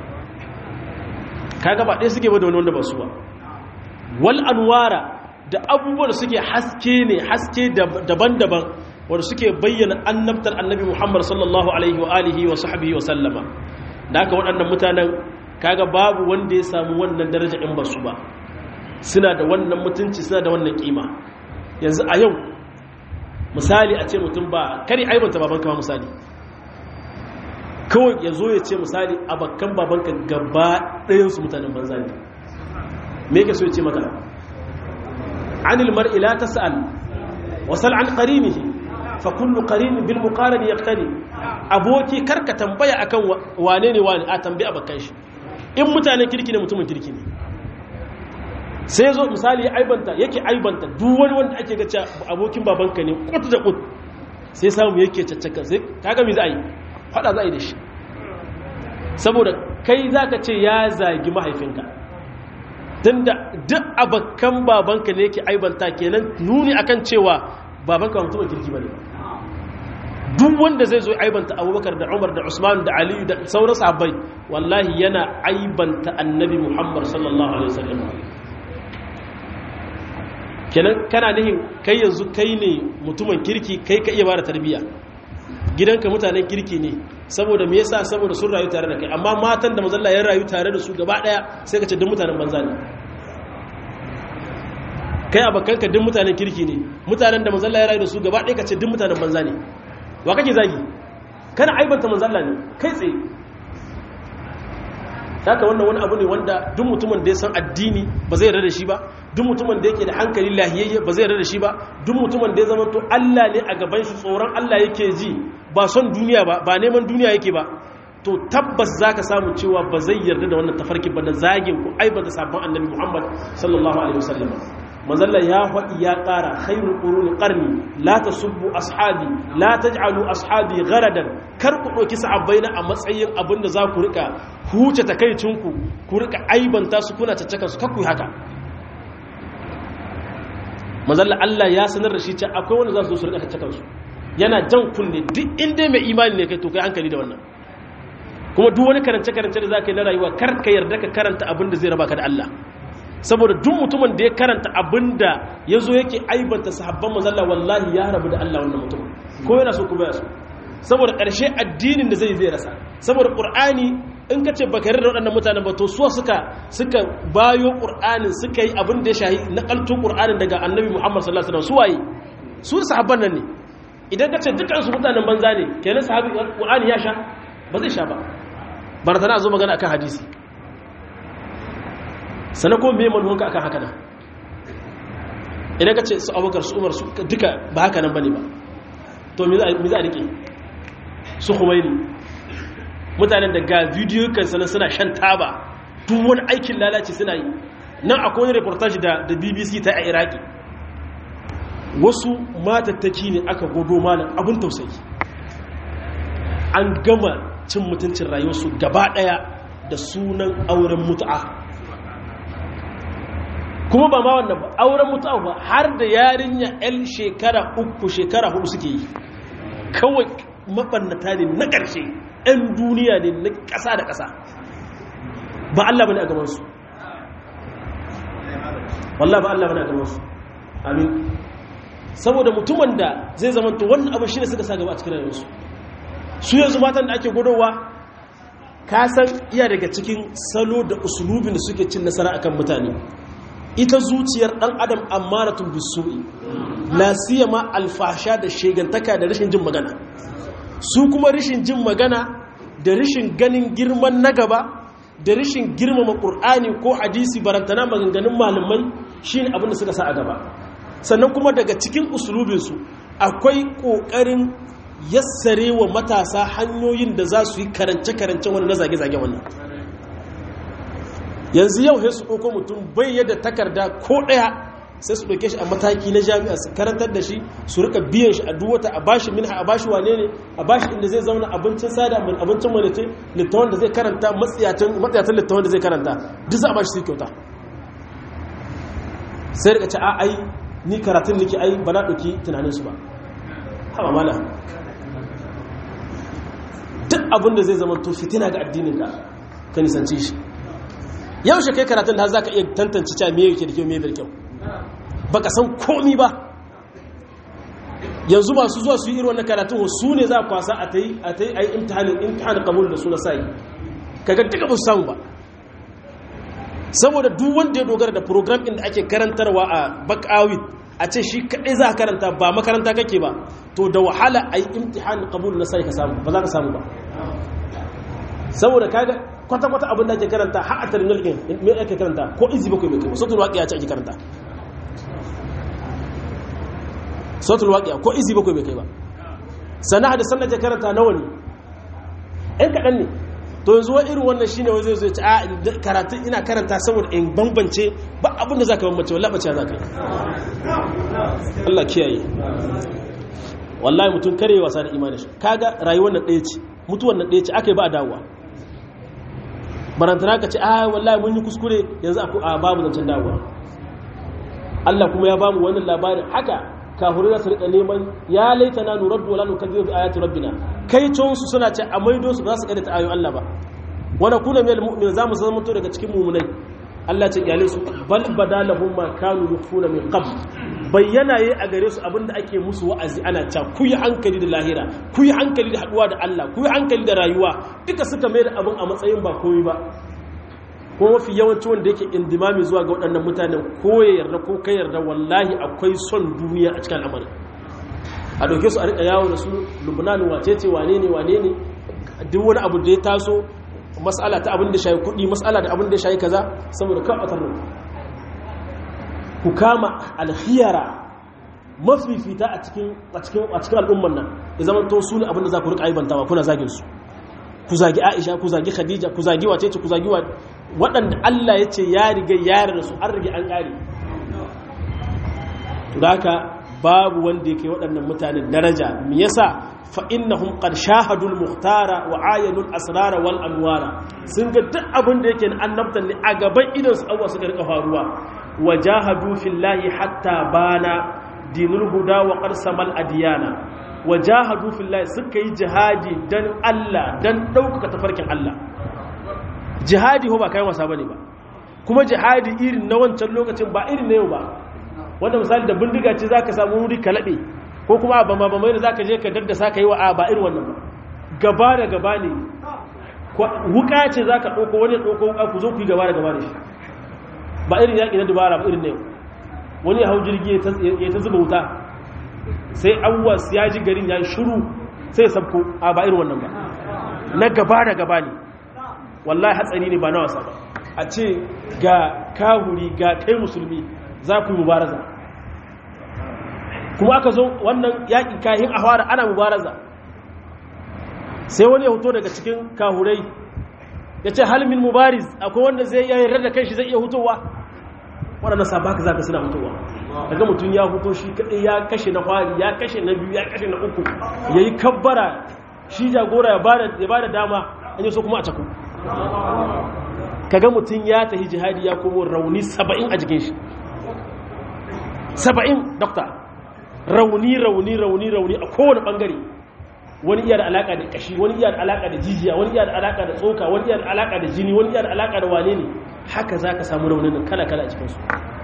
kaga ba dai suke ba da wani wanda ba su ba wal anwara da abubuwa da suke haske ne haske daban-daban wanda suke bayyana annabtar annabi Muhammad sallallahu alaihi wa alihi wa sahbihi wa sallama da haka waɗannan mutanen kaga babu wanda ya samu wannan daraja in ba su ba suna da wannan mutunci suna da wannan kima yanzu a yau misali a ce mutum ba kari aibanta babanka ba misali kawai ya zo ya ce misali abakan babanka gaba ɗayansu mutanen banza ne me yake so ya ce maka anil mar'i la tas'al wasal an qarinihi fa kullu qarin bil muqaran yaqtani aboki karka tambaya akan wane ne wane a tambaye abakan shi in mutanen kirki ne mutumin kirki ne sai zo misali aibanta yake aibanta duk wani wanda ake ga abokin babanka ne kut da kut sai samu yake caccaka sai kaga me za a yi fada za a yi da shi saboda kai zaka ce ya zagi mahaifinka tunda duk abakan babanka ne yake aibanta kenan nuni akan cewa babanka ba mutumin kirki bane duk wanda zai zo aibanta Abubakar da Umar da Usman da Ali da sauran sahabbai wallahi yana aibanta Annabi Muhammad sallallahu alaihi wasallam kenan kana nihin kai yanzu kai ne mutumin kirki kai ka iya bada tarbiyya gidanka mutanen kirki ne saboda me yasa saboda sun rayu tare da kai amma matan da manzon Allah ya rayu tare da su gaba daya sai ka ce duk mutanen banza ne kai abakanka duk mutanen kirki ne mutanen da manzon Allah ya rayu da su gaba daya ka ce duk mutanen banza ne wa kake zagi kana aibanta manzon Allah ne kai tsaye haka wannan wani abu ne wanda duk mutumin da ya san addini ba zai yarda da shi ba duk mutumin da yake da hankali lahiyayye ba zai yarda da shi ba duk mutumin da ya zama to Allah ne a gaban shi tsoron Allah yake ji ba son duniya ba ba neman duniya yake ba to tabbas zaka samu cewa ba zai yarda da wannan tafarkin ba da zagin ku aibata sabon annabi Muhammad sallallahu alaihi wasallam manzalla ya faɗi ya ƙara khairul quruni qarni la tasubbu ashabi la taj'alu ashabi gharadan kar ku ɗauki sahabbaina a matsayin abinda za ku rika huce takaicinku ku rika aibanta su kuna caccaka su kakku haka manzalla Allah ya sanar da shi cewa akwai wanda za su zo su rika caccaka su yana jan kunne duk inda mai imani ne kai to kai hankali da wannan kuma duk wani karance karance da zaka yi na rayuwa kar ka yarda ka karanta abinda zai raba ka da Allah saboda duk mutumin da ya karanta abinda ya zo yake aibanta sahabban manzalla wallahi ya rabu da Allah wannan mutum ko yana so ko baya so saboda ƙarshe addinin da zai zai rasa saboda ƙur'ani in ka ce baka yarda da waɗannan mutanen ba to suwa suka suka bayo ƙur'anin suka yi abin da ya shahi na ƙaltun ƙur'anin daga annabi Muhammad sallallahu alaihi wasallam su waye su sahabban nan ne idan ka ce dukkan su mutanen banza ne kenan sahabi ƙur'ani ya sha ba zai sha ba bar tana zo magana akan hadisi sana ko me manhonka akan haka nan idan ka ce su Abubakar su Umar su duka ba haka nan bane ba to me za me za a rike su Khomeini mutanen da ga bidiyo kan sanan suna shan taba duk wani aikin lalaci suna yi nan akwai wani reportage da da B B C ta a Iraki wasu matattaki ne aka godo malam abun tausayi an gama cin mutuncin rayuwarsu gaba daya da sunan auren mutu'a kuma ba ma wannan ba auren mutuwa ba har da yarinya yan shekara uku shekara hudu suke yi kawai mabannata ne na ƙarshe yan duniya ne na ƙasa da ƙasa ba Allah bane a gabansu wallah ba Allah bane a gabansu amin saboda mutumin da zai zamanta wannan abin shi ne suka sa gaba a cikin rayuwarsu su yanzu matan da ake gudowa ka san iya daga cikin salo da usulubin da suke cin nasara akan mutane ita zuciyar dan adam ammaratun bisu'i la siyama alfasha da shegantaka da rashin jin magana su kuma rashin jin magana da rashin ganin girman na gaba da rashin girmama qur'ani ko hadisi barantana maganganun malamai shine abin da suka sa a gaba sannan kuma daga cikin usulubin su akwai kokarin yassare wa matasa hanyoyin da za su yi karance-karance wani na zage-zage wannan yanzu yau sai su ɗauko mutum bai yadda takarda ko ɗaya sai su ɗauke shi a mataki na jami'a su karantar da shi su rika biyan shi a duwata a bashi minha a bashi wane ne a bashi inda zai zauna abincin sada min abincin walace littawan da zai karanta matsayatan littawan da zai karanta duk za a bashi su kyauta sai rika ce a ai ni karatun nake ai ba na ɗauki tunaninsu ba haɓa mala duk abin da zai zama to fitina ga addinin ka ka nisanci shi yau shi kai karatun da za ka iya tantance cewa me yake da kyau me bai kyau baka san komi ba yanzu masu zuwa su yi irin wannan karatun su ne za a kwasa a ta yi a ta yi a yi imtihanin imtihanin kabul da suna sayi kaga duka ba su samu ba saboda duk wanda ya dogara da program ɗin da ake karantarwa a bakawit a ce shi kaɗai za a karanta ba makaranta kake ba to da wahala a yi imtihanin kabul na sai ka samu ba za ka samu ba saboda kaga kwata-kwata abin da ake karanta har a terminal ɗin me ake karanta ko izi bakwai mai kai sautul waƙiya ce ake karanta sautul waƙiya ko izi bakwai mai kai ba sana da sannan ake karanta nawa ne ɗan kaɗan ne to yanzu wani irin wannan shine wai zai zo ya ce a karatun ina karanta saboda in bambance ba abin da za ka bambance wallahi bace za ka yi Allah kiyaye wallahi mutum kare wasa da imanin shi kaga rayuwar nan ɗaya ce mutuwar nan ɗaya ce aka yi ba a dawowa barantana ka ce a wallahi mun yi kuskure yanzu a babu zancen dawowa Allah kuma ya bamu wannan labarin haka kafirai za su rika neman ya laitana nuraddu wala nukazzibu bi ayati rabbina kai ton su suna ce a maido su ba su kada ta ayoyin Allah ba wala kuna minal mu'minin zamu zama to daga cikin mu'minai Allah ce iyale su bal badalahum ma kanu yukhfuna min qabl bayyana yayi a gare su abinda ake musu wa'azi ana ta ku yi hankali da lahira ku yi hankali da haduwa da Allah ku yi hankali da rayuwa duka suka mai da abin a matsayin ba komai ba ko mafi yawanci wanda yake indimami zuwa ga waɗannan mutanen ko ya yarda ko kai yarda wallahi akwai son duniya a cikin al'amarin a dauke su a rika yawo da su Lubnan wace ce wane ne wane ne duk wani abu da ya taso mas'ala ta abin da shayi kuɗi mas'ala da abin da shayi kaza saboda kan batar nan ku kama alkhiyara mafifita a cikin a cikin a cikin al'umman nan ya zama to su ne abin da za ku rika aibantawa kuna zagin su ku zagi Aisha ku zagi Khadija ku zagi wace ce ku zagi wa waɗanda Allah ya ce ya riga ya da su an rige an ƙare to da haka babu wanda yake waɗannan mutanen daraja me yasa fa innahum qad shahadul muhtara wa ayalul asrara wal anwara sun ga duk abin da yake annabtan ne a gaban idan su abuwa suka rika faruwa wajahadu fillahi hatta bana dinul huda wa qarsamal adiyana wajahadu fillahi suka yi jihadi dan Allah dan ɗaukaka tafarkin Allah jihadi ho ba kai wasa bane ba kuma jihadi irin na wancan lokacin ba irin na yau ba wanda misali da bindiga ce zaka samu wuri ka labe ko kuma ba ma ba mai da zaka je ka daddasa kai wa a ba irin wannan ba gaba da gaba ne wuka ce zaka dauko wani dauko wuka ku zo ku yi gaba da gaba da shi ba irin yaki na dubara ba irin na yau wani ya hau jirgi ya ta zuba wuta sai awwas ya ji garin ya shiru sai sabko a ba irin wannan ba na gaba da gaba ne wallahi hatsari ne ba na wasa ba a ce ga kahuri ga kai musulmi za ku yi mubaraza kuma aka zo wannan yaƙin kahin a fara ana mubaraza sai wani ya huto daga cikin kahurai ya ce halmin mubariz akwai wanda zai iya yarda da kai shi zai iya hutowa waɗanda sabaka za ka suna hutowa daga mutum ya huto shi kaɗai ya kashe na fari ya kashe na biyu ya kashe na uku ya yi kabbara shi jagora ya ba da dama an yi so kuma a cako kaga mutum ya tafi jihadi ya komo rauni saba'in a jikin shi saba'in dokta rauni rauni rauni rauni a kowane bangare wani iya da alaka da kashi wani iya da alaka da jijiya wani iya da alaka da tsoka wani iya da alaka da jini wani iya da alaka da wane ne haka za ka samu raunin kala kala a cikinsu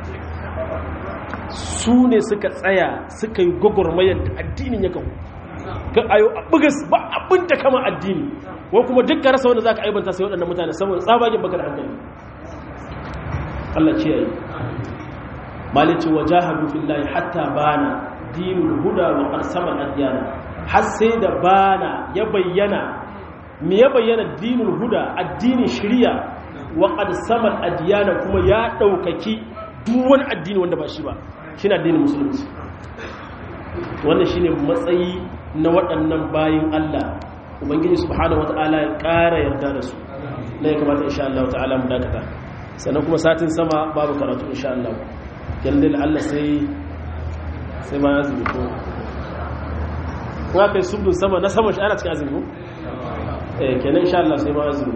su ne suka tsaya suka yi gwagwarmayar da addinin ya kawo ga ayo a bugas ba abin da kama addini ko kuma dukkan rasa wanda za ka aibanta sai waɗannan mutane saboda tsabagen baka da hankali Allah ce yayi malici wajahadu fillahi hatta bana dinul huda wa qarsama al-adyana har sai da bana ya bayyana me ya bayyana dinul huda addinin shari'a wa qarsama al-adyana kuma ya daukaki duk wani addini wanda ba shi ba shine addinin musulunci wannan shine matsayi na waɗannan bayin Allah ubangiji subhanahu wataala ya ƙara yarda da su ne ya kamata insha Allah ta'ala mu dakata sannan kuma satin sama babu karatu insha Allah kenan Allah sai sai ma azumi ko kuma kai subdun sama na sama shi ana cikin azumi ko eh kenan insha Allah sai ma azumi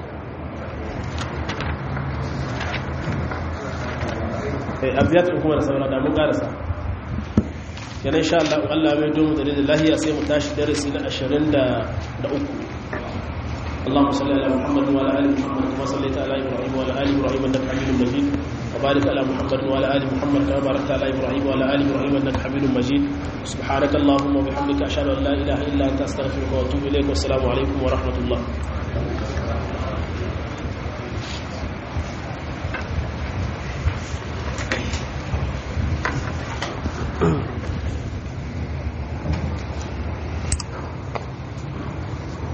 eh abiyatun kuma da saura da mun karasa kenan insha Allah Allah mai domin da lahiya sai mu tashi darasi na ashirin da uku اللهم صل على محمد وعلى ال محمد كما صليت على ابراهيم وعلى ال ابراهيم انك حميد مجيد وبارك على محمد وعلى ال محمد كما باركت على ابراهيم وعلى ال ابراهيم انك حميد مجيد سبحانك اللهم وبحمدك اشهد ان لا اله الا انت استغفرك واتوب اليك والسلام عليكم ورحمه الله